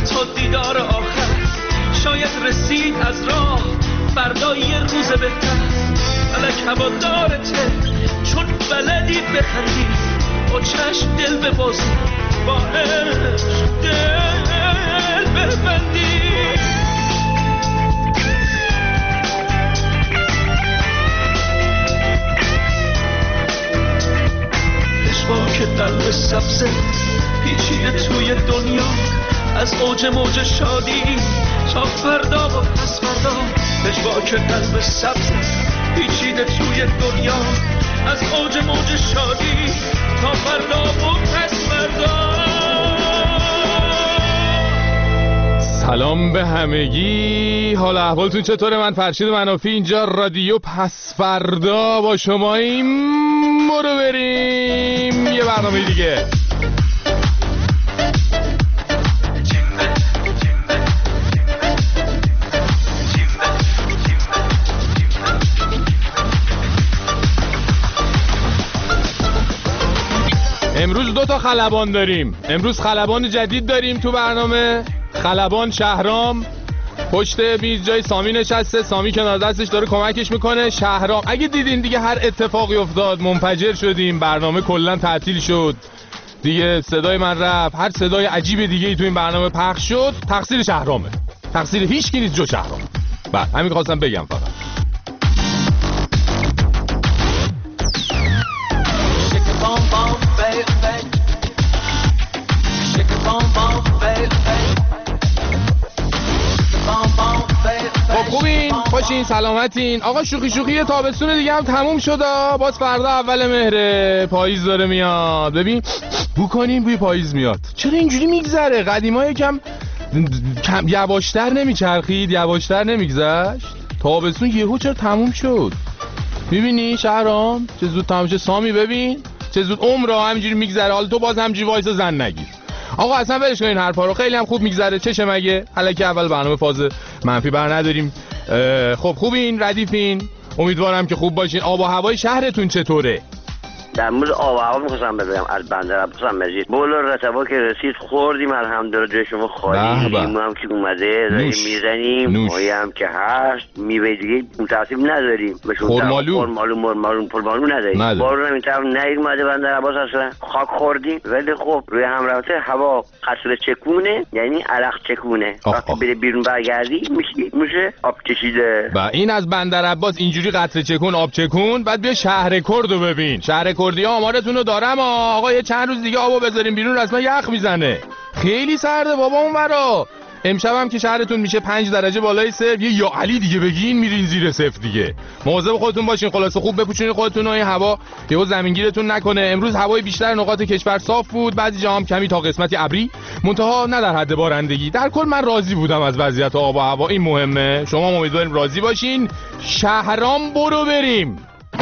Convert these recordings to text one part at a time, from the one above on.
تا دیدار آخر. شاید رسید از راه فردا یه روز بهتر. فلک هوادارته چون بلدی بخندی، با چشم دل ببازی، با عشق دل ببندی. پشواک قلب سبزه پیچیده توی دنیا، از اوج موج شادی تا فردا و پس فردا. پشواک قلب سبزه پیچیده توی دنیا، از اوج موج شادی تا فردا و پس فردا. سلام به همگی، حال احوالتون چطوره؟ من فرشید منافی، اینجا رادیو پس فردا با شماییم. برو بریم یه برنامه دیگه. امروز 2 تا خلبان داریم. امروز خلبان جدید داریم تو برنامه. خلبان شهرام پشت میز جای سامی نشسته، سامی کنار دستش داره کمکش میکنه. شهرام اگه دیدین دیگه هر اتفاقی افتاد منفجر شدیم، برنامه کلا تعطیل شد دیگه، صدای من رفت، هر صدای عجیب دیگه ای تو این برنامه پخش شد، تقصیر شهرامه، تقصیر هیچ کی نیست جو شهرام. بعد همین خواستم بگم فقط. خب خوبین؟ خوشین؟ سلامتین؟ آقا شوخی تابستون دیگه هم تموم شد. باز فردا اول مهره، پاییز داره میاد. ببین بو کنین بوی پاییز میاد. چرا اینجوری میگذره؟ قدیما یکم یواشتر نمیچرخید؟ یواشتر نمیگذشت؟ تابستون یهو چرا تموم شد؟ میبینی شهرام چه زود تموم شد؟ سامی ببین چه زود عمره همینجوری میگذره. حالا تو باز همینجوری وایسا زن نگیر. آقا اصلا ولش کن این حرفا رو، خیلی هم خوب میگذره. چشه مگه؟ الکی اول برنامه فاز منفی بر نداریم. خب خوبین؟ ردیفین؟ امیدوارم که خوب باشین. آب و هوای شهرتون چطوره؟ در مورد آب و هوا می‌خواستم بگم از بنده عباسم مجید بولا رتبا که رسید خوردیم الحمدلله، جای شما خالی. لیمو هم که اومده داریم میزنیم، ماهی هم که هست، میوه دیگه متاسف نداریم. خورمالو نداریم. بارون هم این طرف نیومده بنده عباس اصلا. خاک خوردیم ولی خب روی هم رفته هوا قطره چکونه، یعنی عرق چکونه. وقتی بره بیرون برگردی میشه آب کشیده. با این از بندر عباس اینجوری قطره چکون آب چکون. بعد بیا شهر کردو ببین. شهر کردی آمارتون رو دارم آقا، یه چند روز دیگه آبو بذاریم بیرون رسما یخ میزنه. خیلی سرده بابا اون ورا. امشب هم که شهرتون میشه 5 درجه بالای صفر، یه یا علی دیگه بگین میرین زیر صفر دیگه. مواظب خودتون باشین، خلاصه خوب بپوشونین خودتون و این هوا یهو زمینگیرتون نکنه. امروز هوای بیشتر نقاط کشور صاف بود، بعضی جاها هم کمی تا قسمتی ابری، منتها نه در حد بارندگی. در کل من راضی بودم از وضعیت آب و هوا، این مهمه. شما امیدواریم راضی باشین. شهرام برو بریم.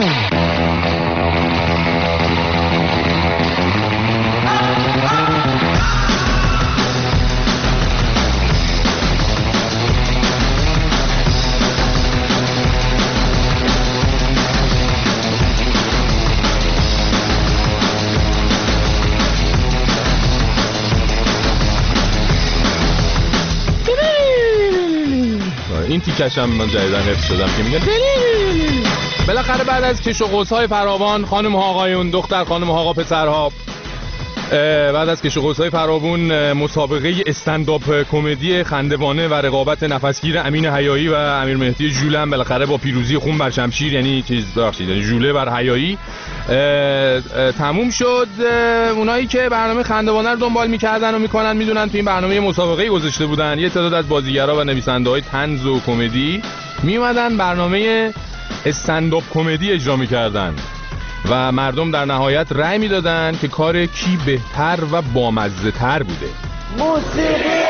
این تیکشم من جدیدن حفظ شدم که میگن بالاخره بعد از کش و قوس‌های فراوان، خانم ها آقایون، دختر خانم ها آقا پسرها، بعد از کش و قوس‌های فراوان مسابقه استندآپ کمدی خندوانه و رقابت نفسگیر امین حیایی و امیر مهدی ژوله بالاخره با پیروزی خون بر شمشیر، یعنی یعنی ژوله بر حیایی تموم شد. اونایی که برنامه خندوانه رو دنبال می‌کردن و می‌کنن میدونن تو این برنامه مسابقه گذاشته بودن. یه تعداد از بازیگرا و نویسنده‌های طنز و کمدی میومدن برنامه استندآپ کمدی اجرا می‌کردن و مردم در نهایت رأی میدادن که کار کی بهتر و بامزه تر بوده. موسیقی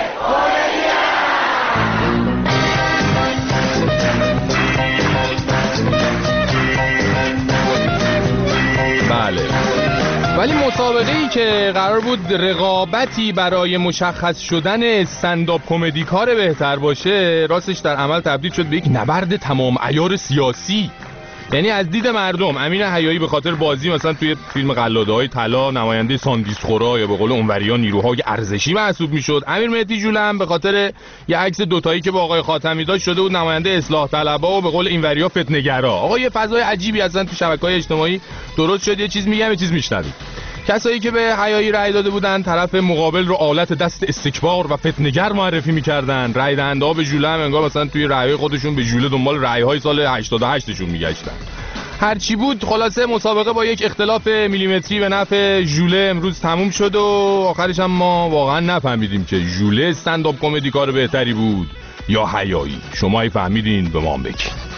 بله، ولی مسابقه‌ای که قرار بود رقابتی برای مشخص شدن استندآپ کمدی کار بهتر باشه، راستش در عمل تبدیل شد به یک نبرد تمام عیار سیاسی. یعنی از دید مردم امین حیایی به خاطر بازی مثلا توی فیلم قلاده‌های طلا نماینده ساندیسخورا یا به قول اونوریا نیروهای ارزشی محسوب میشد. امیر مهدی جوله هم به خاطر یه عکس دوتایی که با آقای خاتمی داشت شده بود نماینده اصلاح طلبها و به قول اینوریا فتنه‌گرا. آقا یه فضای عجیبی اصلا تو شبکه‌های اجتماعی درست شد. یه چیز میگم یه چیز میشنوید. کسایی که به حیایی رأی داده بودن طرف مقابل رو آلت دست استکبار و فتنه‌گر معرفی می‌کردن. رأی دهنده‌ها به ژوله هم انگار مثلا توی رأی‌های خودشون به ژوله دنبال رأی‌های سال 88 شون می‌گشتن. هرچی بود خلاصه مسابقه با یک اختلاف میلیمتری به نفع ژوله امروز تموم شد و آخرش هم ما واقعا نفهمیدیم که ژوله استندآپ کمدی کار بهتری بود یا حیایی. شما فهمیدین به ما هم بگید.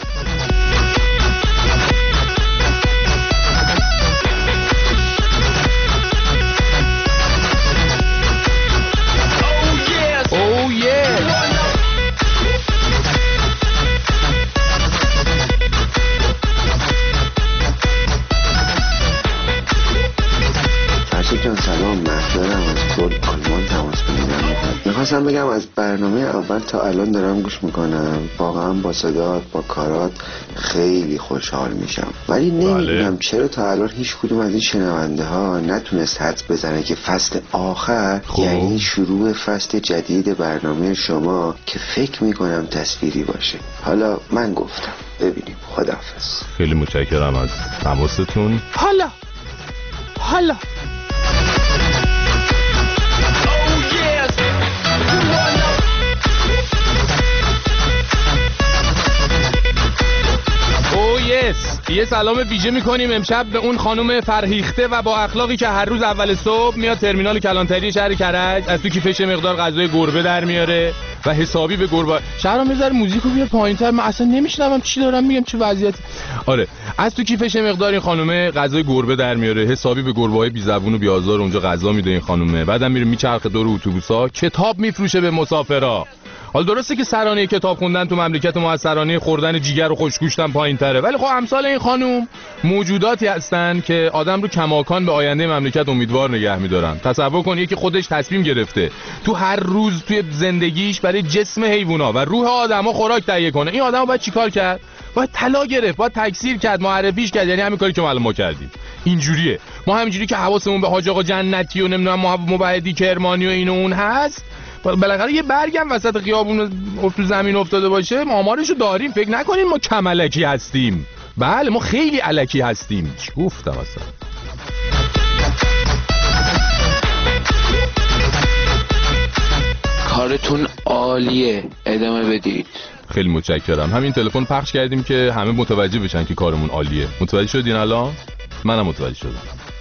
سلام، مهدارم از کل آلمان تماس میگیرم. میخواستم بگم از برنامه اول تا الان دارم گوش میکنم، واقعا با صدات با کارات خیلی خوشحال میشم، ولی نمیدونم چرا تا الان هیچ کدوم از این شنونده ها نتونست حدس بزنه که فصل آخر یعنی شروع فصل جدید برنامه شما که فکر میکنم تصویری باشه. حالا من گفتم ببینیم. خداحافظ. خیلی متشکرم از تماستون. حالا یه سلام ویژه میکنیم امشب به اون خانم فرهیخته و با اخلاقی که هر روز اول صبح میاد ترمینال کلانتری شهر کرج، از تو کیفش مقدار غذای گربه در میاره و حسابی به گربه. شهرام میذاره موزیکو بیار پایینتر، من اصلا نمیشنوم چی دارم میگم، چه وضعیتی. آره، از تو کیفش مقدار این خانومه غذای گربه در میاره، حسابی به گربه‌های بی زبون و بی آزار اونجا غذا میده این خانومه. بعدم میره میچرخه دور اتوبوسا، کتاب میفروشه به مسافرا. حالا درسته که سرانه کتاب خوندن تو مملکت ما از سرانه خوردن جیگر و خوشگوشتن پایین‌تره، ولی خب امثال این خانم موجوداتی هستن که آدم رو کماکان به آینده مملکت امیدوار نگه می‌دارن. تصور کن یکی خودش تصمیم گرفته تو هر روز توی زندگیش برای جسم حیونا و روح آدما خوراک تهیه کنه. این آدمو باید چیکار کرد؟ باید طلا گرفت، باید تکثیر کرد، معرفیش کرد. یعنی همین کاری که ما کردیم. اینجوریه. ما همینجوری که حواسمون به حاج آقا جنتی و نمیدونم مبعدی کرمانی و این و اون هست، بالاخره یه برگم وسط خیابون تو زمین افتاده باشه آمارشو داریم. فکر نکنین ما کم الکی هستیم. بله ما خیلی الکی هستیم. چی گفتم اصلا؟ کارتون عالیه، ادامه بدید. خیلی متشکرم. همین تلفن پخش کردیم که همه متوجه بشن که کارمون عالیه. متوجه شدین الان؟ منم متوجه شدم.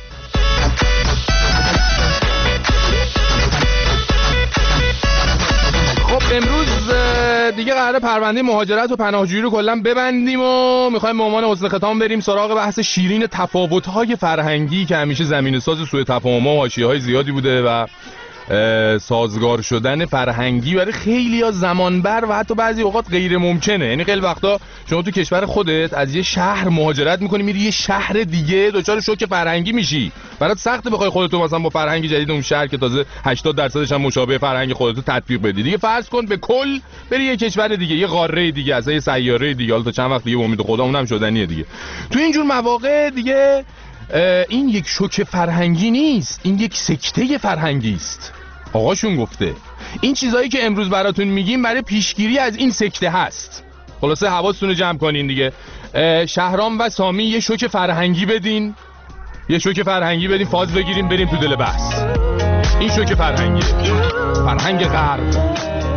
خب امروز دیگه قراره پرونده مهاجرت و پناهجویی رو کلا ببندیم و میخوایم به عنوان حسن ختام بریم سراغ بحث شیرین تفاوت‌های فرهنگی که همیشه زمینه‌ساز سوء تفاهم‌ها و حاشیه‌های زیادی بوده و سازگار شدن فرهنگی برای خیلی‌ها زمان بر و حتی بعضی اوقات غیر ممکنه. یعنی خیلی وقتا شما تو کشور خودت از یه شهر مهاجرت می‌کنی میری یه شهر دیگه دچار شوک فرهنگی میشی. برات سخته بخوای خودت مثلا با فرهنگ جدید اون شهر که تازه 80% هم مشابه فرهنگ خودت تطبیق بدی. دیگه فرض کن به کل بری یه کشور دیگه، یه قاره دیگه، از یه سیاره دیگه، حالا تا چند وقت دیگه امید خدا اونم شدنیه دیگه. تو اینجور مواقع دیگه این یک شوک فرهنگی نیست، این یک سکته فرهنگی است. آقاشون گفته این چیزایی که امروز براتون میگیم برای پیشگیری از این سکته هست. خلاصه حواستون رو جمع کنین دیگه. شهرام و سامی یه شوک فرهنگی بدین، یه شوک فرهنگی بدین، فاز بگیریم بریم تو دل بحث. این شوک فرهنگی، فرهنگ غرب.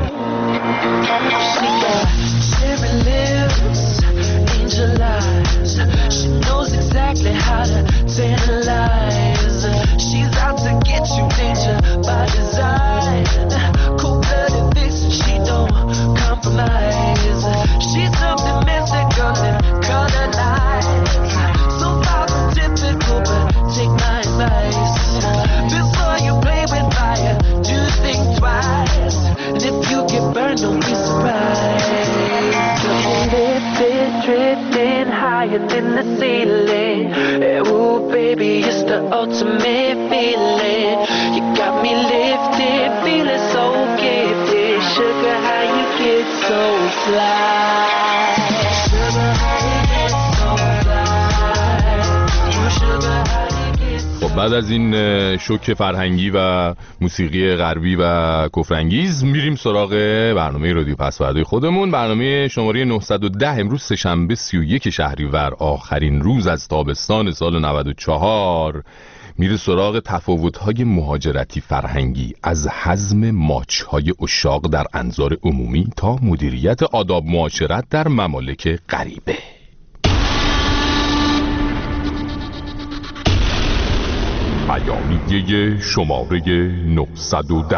She's out to get you, danger by design. Cold-blooded vixen, she don't compromise. She's something mystical and colonized. So far so typical, but take my advice. Before you play with fire, do think twice. And if you get burned, don't be surprised. Lifted, drifting higher than the ceiling. Ooh, baby, it's the ultimate feeling. You got me lifted, feeling so gifted. Sugar, how you get so fly? Sugar, how you get so fly? بعد از این شوک فرهنگی و موسیقی غربی و کفرانگیز میریم سراغ برنامه رادیو پسوردهای خودمون. برنامه شماره 910 امروز سه‌شنبه 31 شهریور، آخرین روز از تابستان سال 94، میره سراغ تفاوت‌های مهاجرتی فرهنگی، از هضم ماچ‌های عشاق در انظار عمومی تا مدیریت آداب معاشرت در ممالک غریبه. بیانیه شماره 910.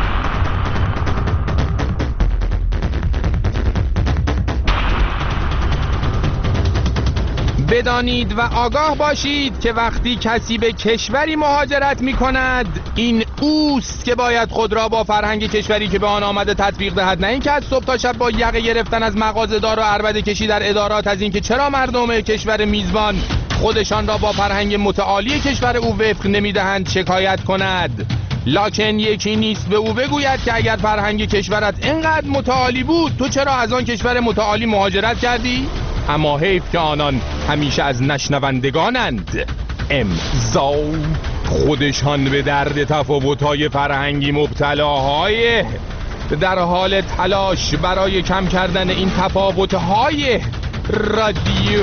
بدانید و آگاه باشید که وقتی کسی به کشوری مهاجرت می کند، این اوست که باید خود را با فرهنگ کشوری که به آن آمده تطبیق دهد، نه اینکه از صبح تا شب با یقه گرفتن از مغازه‌دار و عربده کشی در ادارات از اینکه چرا مردم کشور میزبان خودشان را با فرهنگ متعالی کشور او وفق نمیدهند شکایت کند. لکن یکی نیست به او بگوید که اگر فرهنگ کشورت اینقدر متعالی بود، تو چرا از آن کشور متعالی مهاجرت کردی؟ اما حیف که آنان همیشه از نشنوندگانند. امضا خودشان به درد تفاوت‌های فرهنگی مبتلاهای، در حال تلاش برای کم کردن این تفاوت‌های رادیو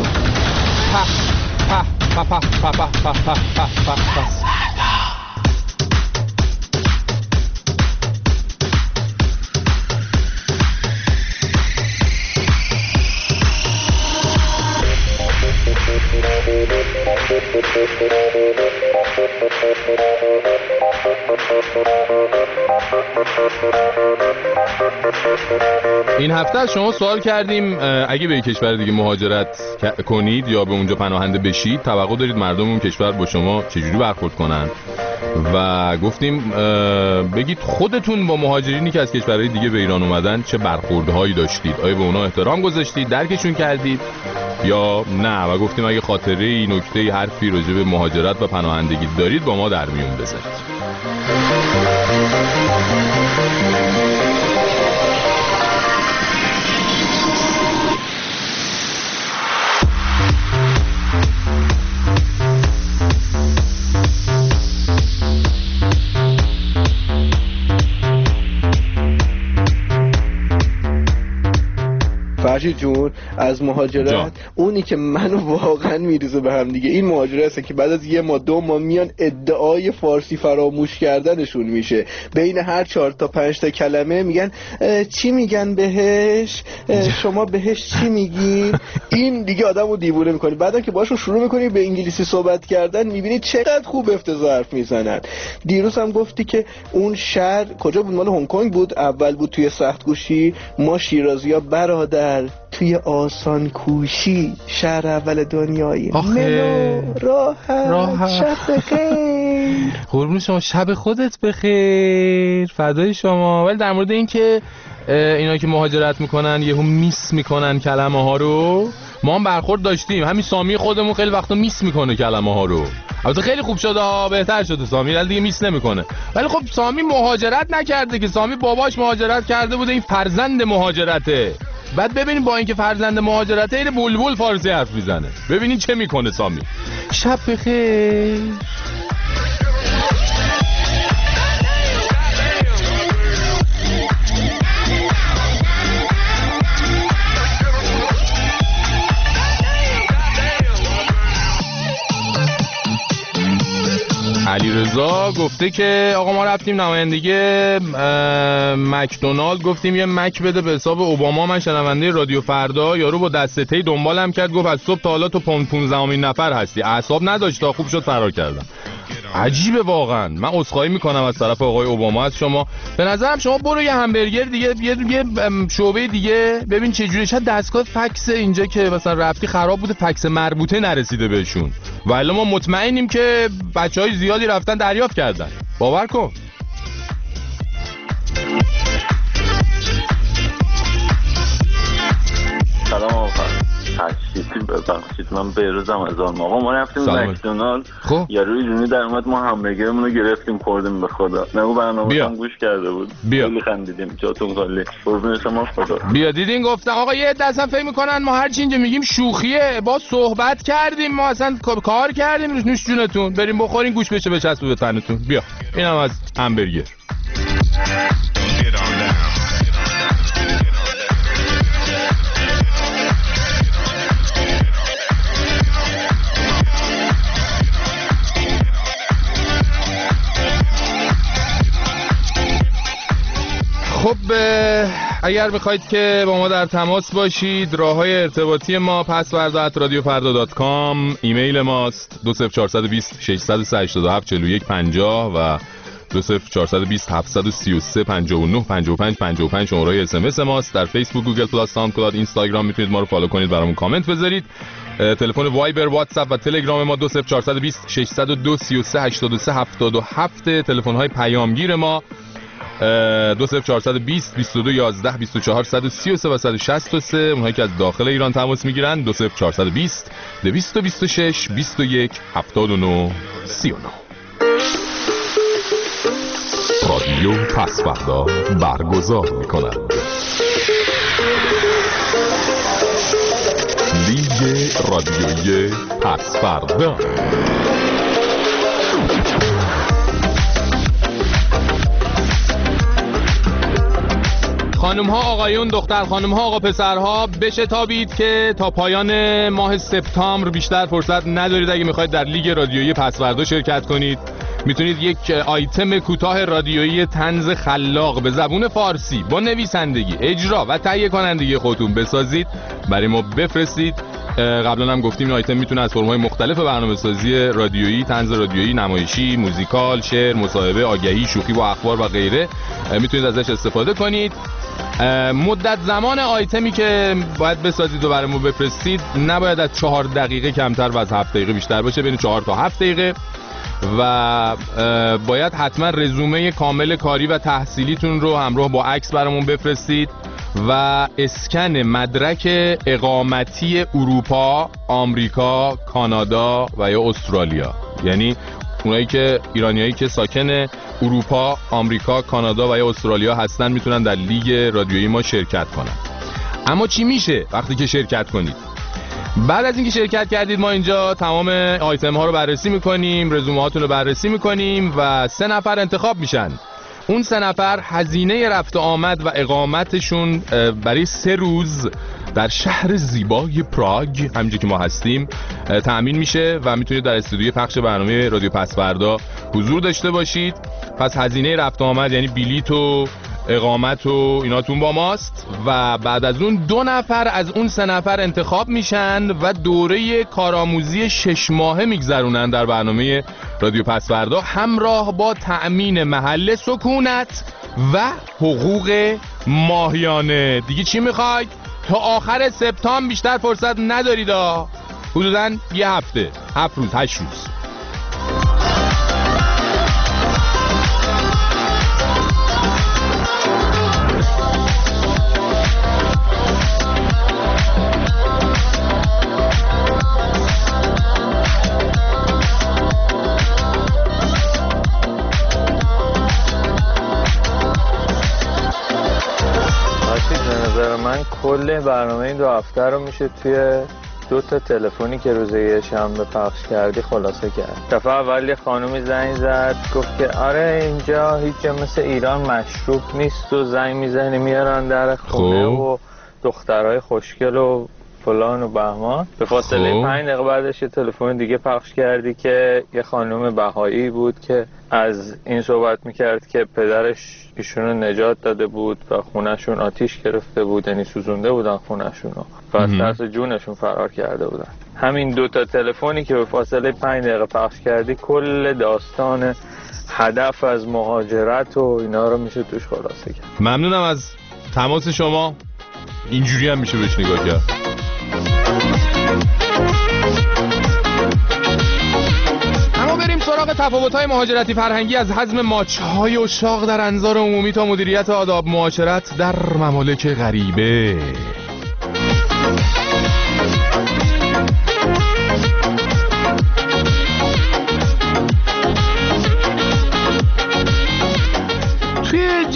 این هفته از شما سوال کردیم اگه به یک کشور دیگه مهاجرت کنید یا به اونجا پناهنده بشید، توقع دارید مردم اون کشور با شما چجوری برخورد کنن؟ و گفتیم بگید خودتون با مهاجرینی که از کشورهای دیگه به ایران اومدن چه برخوردهایی داشتید؟ آیا به اونا احترام گذاشتید، درکشون کردید یا نه؟ و گفتیم اگه خاطره نکته حرفی راجع به مهاجرت و پناهندگی دارید با ما در میون بذارید. فرشید جون، از مهاجرت اونی که منو واقعا میریزه به هم دیگه این مهاجرت هست که بعد از 1 ماه 2 ماه میان ادعای فارسی فراموش کردنشون میشه. بین هر 4 تا 5 تا کلمه میگن چی میگن بهش، شما بهش چی میگین. این دیگه آدمو دیوونه میکنه. بعدا که باشون شروع میکنی به انگلیسی صحبت کردن میبینی چقدر خوب افتضاح حرف میزنن. دیروز هم گفتی که اون شهر کجا بود؟ مال هنگ کنگ بود، اول بود توی سختگوشی. ما شیرازی‌ها برادر توی آسان کوشی شهر اول دنیایی. ملو راحت شب بخیر. قربون شما، شب خودت بخیر، فدای شما. ولی در مورد این که اینا که مهاجرت میکنن یهو میس میکنن کلمه ها رو، ما هم برخورد داشتیم. همین سامی خودمون خیلی وقتا میس میکنه کلمه ها رو. البته خیلی خوب شده، بهتر شده سامی، ولی دیگه میس نمیکنه. ولی خب سامی مهاجرت نکرده که، سامی باباش مهاجرت کرده بوده، این فرزند مهاجرته. بعد ببینیم با اینکه فرزند مهاجرته اینه بلبل فارسی حرف میزنه، ببینین چه میکنه سامی. شب بخیر. علیرضا گفته که آقا ما رفتیم نمایندگی مکدونالد، گفتیم یه مک بده به حساب اوباما. من شنونده رادیو فردا، یارو با دسته تی دنبالم کرد، گفت از صبح تا حالا تو 15مین نفر هستی. اعصاب نداشت تا خوب شد فرار کردم. عجیبه واقعا. من عذرخواهی میکنم از طرف آقای اوباما از شما. به نظرم شما برو یه همبرگر دیگه، یه شعبه دیگه، ببین چه جوری. شاید دستگاه فکس اینجا که مثلا رفتی خراب بوده، فکس مربوطه نرسیده بهشون. ولی ما مطمئنیم که بچهای زیادی رفتن دریافت کردن، باور کن. سلام آقا. تشریفی ببخشید من بهروزم از آن موقع ما رفتیم مکدونالد یارو ایرانی در اومد ما همبرگرمون رو گرفتیم خوردیم به خدا نگو برنامه هم گوش کرده بود خیلی خندیدیم جاتون خالی قربون شما خدا بیا دیدین گفتم آقا یه عده اصلا فکر میکنن ما هر چی اینجا میگیم شوخیه با صحبت کردیم ما اصلا کار کردیم نوش جونتون بریم بخورین گوش بشه بچسبه به تنتون بیا اینم از همبرگر خب اگر بخواید که با ما در تماس باشید راههای ارتباطی ما pasvarda@radiofarda.com ایمیل ماست 20420 687 4150 و 20420 733 59 55 55 شماره اس ام اس ماست. در فیسبوک، گوگل پلاس، ساوندکلاود، اینستاگرام میتونید ما رو فالو کنید برامون کامنت بذارید. تلفن وایبر، واتساپ و تلگرام ما 20420 602 33 83 77 تلفن های پیامگیر ما 20420 22 11 24 133 و 163 اونهایی که از داخل ایران تماس میگیرن 20420 226 21 79 39. رادیو پسوردا برگزار میکنند لیگ رادیویی پسوردا. خانم ها آقایون، دختر خانم ها آقا پسرها، بشتابید که تا پایان ماه سپتامبر بیشتر فرصت ندارید. اگه میخواید در لیگ رادیویی پسوردا شرکت کنید میتونید یک آیتم کوتاه رادیویی طنز خلاق به زبون فارسی با نویسندگی، اجرا و تهیه کنندگی خودتون بسازید، برای ما بفرستید. قبلا هم گفتیم این آیتم میتونه از فرم‌های مختلف برنامه‌سازی رادیویی، طنز رادیویی، نمایشی، موزیکال، شعر، مصاحبه، آگهی، شوخی با اخبار و غیره میتونید ازش استفاده کنید. مدت زمان آیتمی که باید بسازید و برای ما بفرستید نباید از 4 دقیقه کمتر و از 7 دقیقه بیشتر باشه، بین 4 تا 7 دقیقه و باید حتما رزومه کامل کاری و تحصیلیتون رو همراه با عکس برامون بفرستید و اسکن مدرک اقامتی اروپا، آمریکا، کانادا و یا استرالیا، یعنی اونایی که ایرانیایی که ساکن اروپا، آمریکا، کانادا و یا استرالیا هستن میتونن در لیگ رادیویی ما شرکت کنن. اما چی میشه وقتی که شرکت کنید؟ بعد از اینکه شرکت کردید ما اینجا تمام آیتم ها رو بررسی میکنیم، رزومه هاتون رو بررسی میکنیم و 3 نفر انتخاب میشن. اون 3 نفر هزینه رفت و آمد و اقامتشون برای 3 روز در شهر زیبای پراگ همینجا که ما هستیم تأمین میشه و میتونید در استودیوی پخش برنامه رادیو پسوردا حضور داشته باشید. پس هزینه رفت و آمد یعنی بلیط و اقامت و ایناتون با ماست و بعد از اون 2 نفر از اون 3 نفر انتخاب میشن و دوره کارآموزی 6 ماهه میگذرونن در برنامه رادیو پسوردا همراه با تأمین محل سکونت و حقوق ماهیانه. دیگه چی میخواید؟ تا آخر سپتامبر بیشتر فرصت ندارید، حدوداً یه هفته، 7 روز، 8 روز. من کل برنامه این 2 هفته رو میشه توی 2 تا تلفنی که روز یه شنبه پخش کردی خلاصه کرد. دفعه اول یه خانومی زنگ زد گفت که آره اینجا هیچ جا مثل ایران مشروب نیست و زنگ میزنی میارن در خونه و دخترای خوشگل و فلان و بهمان. به فاصله 5 دقیقه بعدش یه تلفن دیگه پخش کردی که یه خانم بهایی بود که از این صحبت میکرد که پدرش ایشونو نجات داده بود و خونهشون آتیش گرفته بود، یعنی سوزونده بودن خونهشونو و از ترس جونشون فرار کرده بودن. همین 2 تا تلفنی که به فاصله 5 دقیقه پخش کردی کل داستان هدف از مهاجرت و اینا رو میشه توش خلاصه کرد. ممنونم از تماس شما. اینجوری هم میشه بهش نگاه کرد. اما بریم سراغ تفاوت‌های مهاجرتی فرهنگی از حزم ماچ‌های اشاق در انظار عمومی تا مدیریت آداب معاشرت در ممالک غریبه.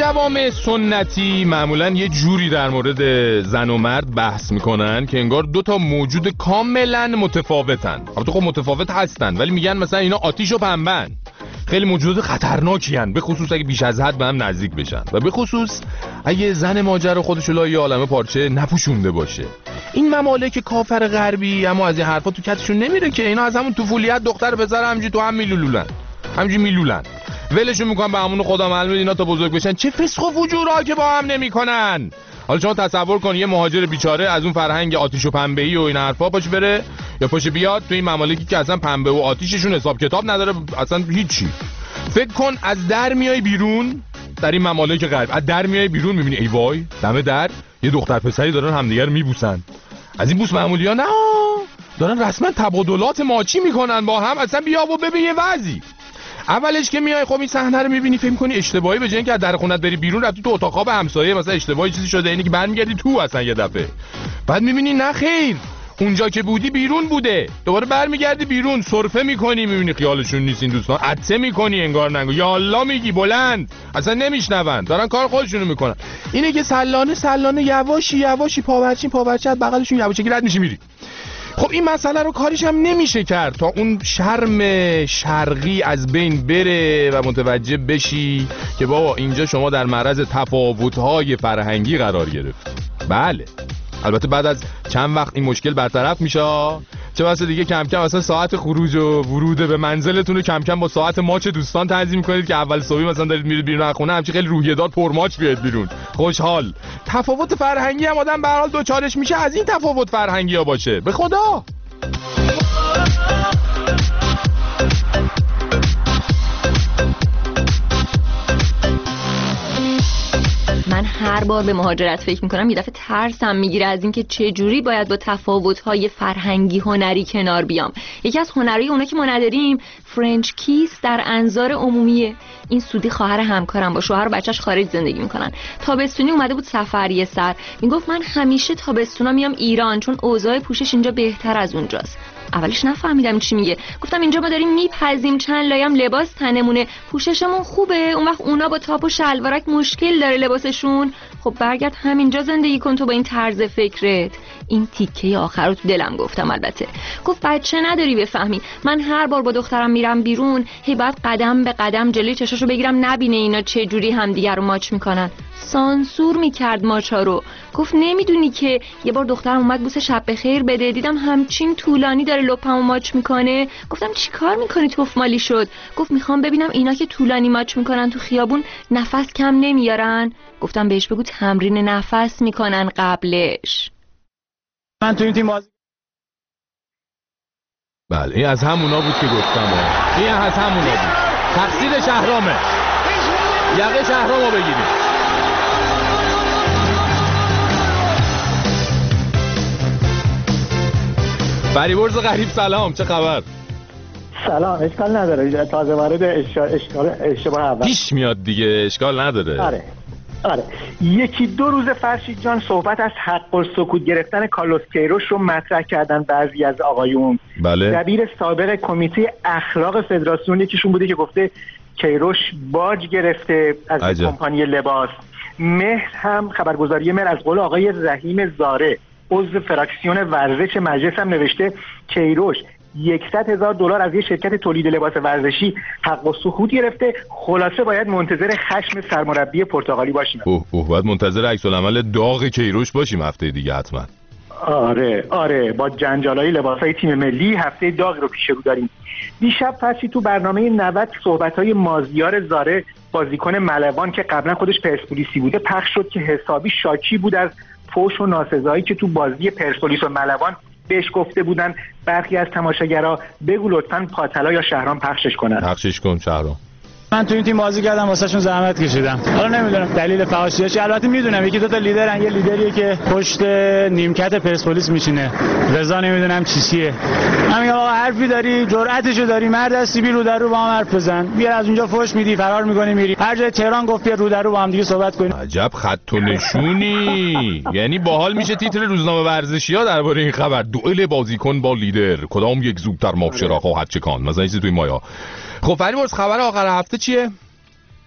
جوامع سنتی معمولا یه جوری در مورد زن و مرد بحث میکنن که انگار دو تا موجود کاملا متفاوتن. البته خب متفاوت هستن ولی میگن مثلا اینا آتیش و پنبه‌ن، خیلی موجود خطرناکی هن، به خصوص اگه بیش از حد به هم نزدیک بشن و به خصوص اگه زن ماجرا خودشو لای یه عالمه پارچه نپوشونده باشه. این ممالک کافر غربی اما از این حرفا تو کتشون نمیره که اینا از همون طفولیت دختر پسر همینجوری تو هم میلولن ولشون میکنن به همون خدا معلومه اینا تا بزرگ بشن چه فسق و فجورا که با هم نمیکنن. حالا شما تصور کن یه مهاجر بیچاره از اون فرهنگ آتیش و پنبه‌ای و این حرفا پاش بره یا پاش بیاد تو این ممالکی که اصلا پنبه و آتیششون حساب کتاب نداره، اصلا هیچی. فکر کن از در میای بیرون در این ممالک غرب، از در میای بیرون میبینی ای وای دم در یه دختر پسری دارن همدیگه رو میبوسن. از این بوس معمولی ها نه، دارن رسما تبادلات ماچی میکنن با هم. اصلا بیا و ببین یه وضعی. اولش که میای خب این صحنه رو میبینی فکر می‌کنی اشتباهی، به جای اینکه از در خونت بری بیرون رفتی تو اتاق خواب همسایه مثلا اشتباهی چیزی شده، اینی که برمیگردی تو اصلا یه دفعه. بعد میبینی نه خیر، اونجا که بودی بیرون بوده، دوباره برمیگردی بیرون سرفه میکنی میبینی خیالشون نیست این دوستان، عطسه میکنی انگار نگو یا الله میگی بلند، اصلا نمیشنون دارن کار خودشونو میکنن. اینه که سلانه یواشی پاورچین از بغلشون یواشی رد میشی میری. خب این مسئله رو کاریش هم نمیشه کرد تا اون شرم شرقی از بین بره و متوجه بشی که بابا اینجا شما در معرض تفاوت‌های فرهنگی قرار گرفت. بله البته بعد از چند وقت این مشکل برطرف میشه، چه واسه دیگه کم کم مثلا ساعت خروج و ورود به منزلتون رو کم کم با ساعت ماچ دوستان تنظیم کنید که اول صبح مثلا دارید میرید بیرون از خونه همچین خیلی روحیه دار پر ماچ بیاد بیرون خوشحال. تفاوت فرهنگی هم آدم به هر حال دوچارش میشه از این تفاوت فرهنگی ها باشه به خدا. من هر بار به مهاجرت فکر میکنم یه دفعه ترسم میگیره از اینکه چه جوری باید با تفاوت‌های فرهنگی هنری کنار بیام. یکی از هنرهای اونا که ما نداریم فرنچ کیس در انظار عمومیه. این سودی خواهر همکارم با شوهر و بچه‌ش خارج زندگی میکنن. تابستونی اومده بود سفریه سر، میگفت من همیشه تابستونا میام ایران چون اوضاع پوشش اینجا بهتر از اونجاست. اولش نفهمیدم چی میگه، گفتم اینجا ما داریم میپزیم چند لایم لباس تنمونه، پوششمون خوبه، اون وقت اونا با تاپ و شلوارک مشکل داره لباسشون. خب برگرد همینجا زندگی کن تو با این طرز فکرت. این تیکه آخر رو تو دلم گفتم. البته گفت بچه نداری بفهمی، من هر بار با دخترم میرم بیرون هی باید قدم به قدم جلوی چشاشو بگیرم نبینه اینا چه جوری همدیگه رو ماچ میکنن. سانسور میکرد ماچا رو. گفت نمیدونی که یه بار دخترم اومد بوس شب بخیر بده، دیدم همچین طولانی داره لپمو ماچ میکنه. گفتم چی کار میکنی توف مالی شد؟ گفت میخوام ببینم اینا که طولانی ماچ میکنن تو خیابون نفس کم نمیارن. گفتم بهش بگو تمرین نفس میکنن قبلش. من تو این تیم بله این از همونا بود که گفتم، این از همونا بود. تقصیر شهرامه، یقه شهرامو بگیریم. فریبرز غریب سلام، چه خبر؟ سلام، اشکال نداره، تازه وارد اشتباه اول پیش میاد دیگه، اشکال نداره. آره یکی دو روز فرشید جان صحبت از حق السکوت گرفتن کارلوس کیروش رو مطرح کردن بعضی از آقایون. بله. دبیر سابق کمیته اخلاق فدراسیون یکیشون بوده که گفته کیروش باج گرفته از کمپانی لباس. مهر هم خبرگزاری مهر از قول آقای رحیم زاره عضو فراکسیون ورزش مجلس هم نوشته کیروش $100,000 از یه شرکت تولید لباس ورزشی حق السکوت گرفته. خلاصه باید منتظر خشم سرمربی پرتغالی باشیم. باید منتظر عکس العمل داغ کیروش باشیم هفته دیگه حتما. آره با جنجالای لباسای تیم ملی هفته داغ رو پیش رو داریم. دیشب فرشی تو برنامه 90 صحبت‌های مازیار زاره بازیکن ملوان که قبلا خودش پرسپولیسی بوده پخش شد که حسابی شاکی بود از فحش و ناسزایی که تو بازی پرسپولیس و ملوان بهش گفته بودن. برخی از تماشاگرها بگو لطفاً پاتلا یا شهرام پخشش کن شهرام. من تو این تیم بازی کردم، واسهشون زحمت کشیدم. حالا نمیدونم دلیل فحاشیش، البته میدونم یکی دو تا لیدرن، یه لیدریه که پشت نیمکت پرسپولیس میشینه، رضا نمیدونم چیه. من میگم آقا حرفی داری، جرأتشو داری، مرد هستی بی رو در رو با هم حرف بزن. بیا از اونجا فحش میدی فرار میکنی میری هر جای تهران، گفت بیا رو در رو با هم دیگه صحبت کنیم. عجب خط و نشونی. یعنی باحال میشه تیتر روزنامه ورزشی‌ها درباره این خبر، دوئل بازیکن با لیدر، کدام یک زودتر ماچرا خواهد چکان، مثلا چیزی توی مایا. خب فریبرز خبر آخر هفته چیه؟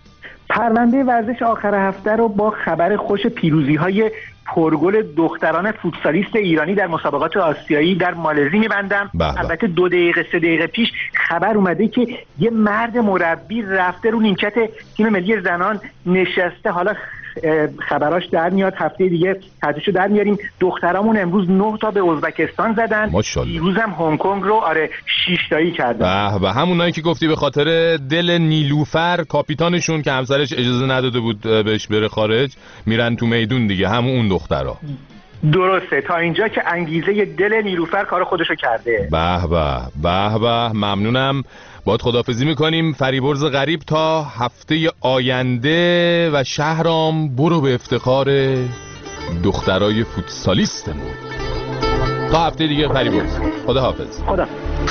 پرونده ورزش آخر هفته رو با خبر خوش پیروزی‌های پرگل دختران فوتسالیست ایرانی در مسابقات آسیایی در مالزی می‌بندم. البته 2 دقیقه 3 دقیقه پیش خبر اومده که یه مرد مربی رفته رو نیمکت تیم ملی زنان نشسته. حالا خبراش در میاد، هفته دیگه تحتشو در میاریم. دخترامون امروز 9 تا به ازبکستان زدن، دیروز هم هنگ کنگ رو 6 تایی کردن. به همونایی که گفتی به خاطر دل نیلوفر کاپیتانشون که همسرش اجازه نداده بود بهش بره خارج میرن تو میدون دیگه، همون اون دخترا. درسته، تا اینجا که انگیزه دل نیلوفر کار خودشو کرده. به ممنونم. باید خداحافظی میکنیم. فریبرز غریب تا هفته آینده و شهرام برو به افتخار دخترای فوتسالیستمون. تا هفته دیگه فریبرز، خداحافظ. خدا.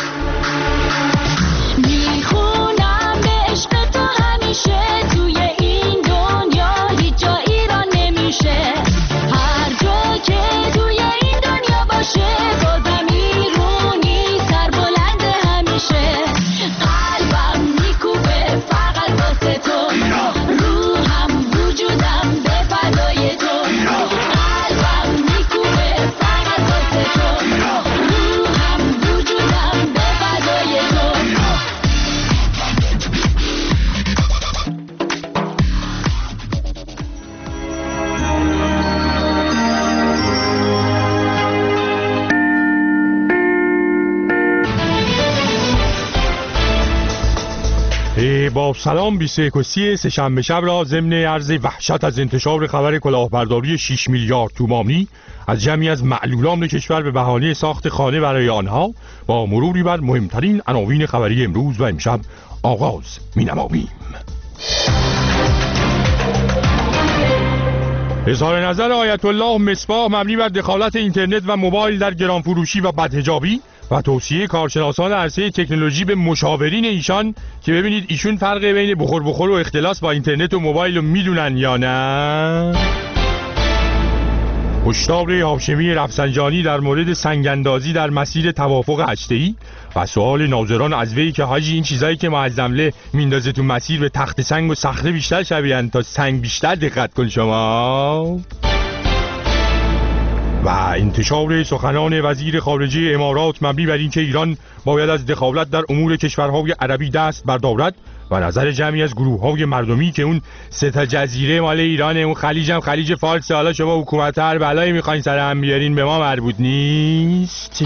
میخونم به عشق تو همیشه، توی این دنیا هیچ جا ایران نمیشه، هر جا که توی این دنیا باشه بازم ایرونی سر بلند همیشه، قلبم میکوبه فقط واسه تو، روحم وجودم به فدای تو، قلبم میکوبه فقط واسه تو، روحم وجودم به فدای تو. با سلام 21 سه‌شنبه شب را ضمن عرض وحشت از انتشار خبر کلاهبرداری 6 میلیارد تومانی از جمعی از معلولان کشور به بهانه ساخت خانه برای آنها با مروری بر مهمترین عناوین خبری امروز و امشب آغاز می‌نماییم. اظهار نظر آیت الله مصباح مبنی بر دخالت اینترنت و موبایل در گرانفروشی و بدحجابی و توصیه کارشناسان عرصه تکنولوژی به مشاورین ایشان که ببینید ایشون فرق بین بخور و اختلاس با اینترنت و موبایل رو میدونن یا نه. هشدار هاشمی رفسنجانی در مورد سنگ‌اندازی در مسیر توافق هسته‌ای و سوال ناظران از وی که حاجی این چیزایی که ما از حمله میندازه تو مسیر به تخت سنگ و صخره بیشتر شبیهن تا سنگ بیشتر، دقت کن شما. و انتشار سخنان وزیر خارجه امارات مبنی بر اینکه ایران باید از دخالت در امور کشورهای عربی دست بردارد و نظر جمعی از گروه‌های مردمی که اون 3 تا جزیره مال ایرانه، اون خلیج هم خلیج فارس، حالا شما حکومت هر بلایی میخواین سر هم بیارین به ما مربوط نیست.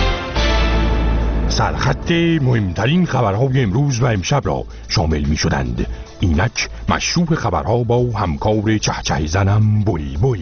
سرخط مهمترین خبرهای امروز و امشب را شامل می‌شدند. اینک مشروع خبرها با همکار چهچه زنم بلبل.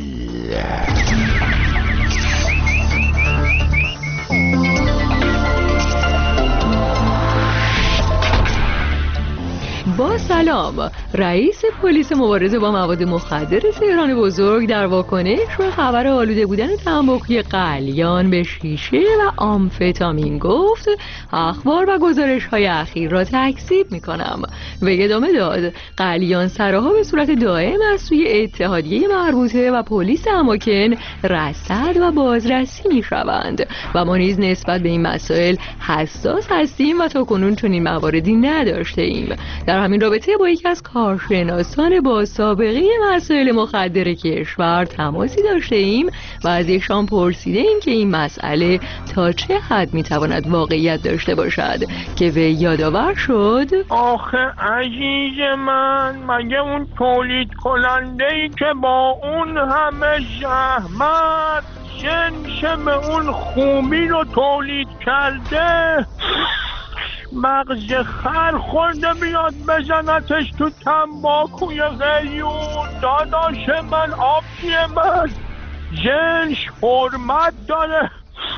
با سلام. رئیس پلیس مبارزه با مواد مخدر تهران بزرگ در واکنش به خبر آلوده بودن تنباکوی قلیان به شیشه و آمفتامین گفت اخبار و گزارش‌های اخیر را تکذیب می‌کنم و ادامه داد قلیان سراها به صورت دائم از سوی اتحادیه مربوطه و پلیس اماکن رصد و بازرسی می‌شوند و ما نیز نسبت به این مسائل حساس هستیم و تاکنون چنین مواردی نداشته‌ایم. در همین رابطه با یکی از کارشناسان با سابقه مسائل مخدر کشور تماسی داشته ایم و از ایشان پرسیده ایم که این مسئله تا چه حد میتواند واقعیت داشته باشد که وی یادآور شد آخه عزیز من، مگه اون تولید کننده‌ای که با اون همه زحمت جنس به اون خوبی رو تولید کرده مغز خر خورده بیاد بزنتش تو تنباکوی قلیون؟ داداش من، آبی من، جنس حرمت داره،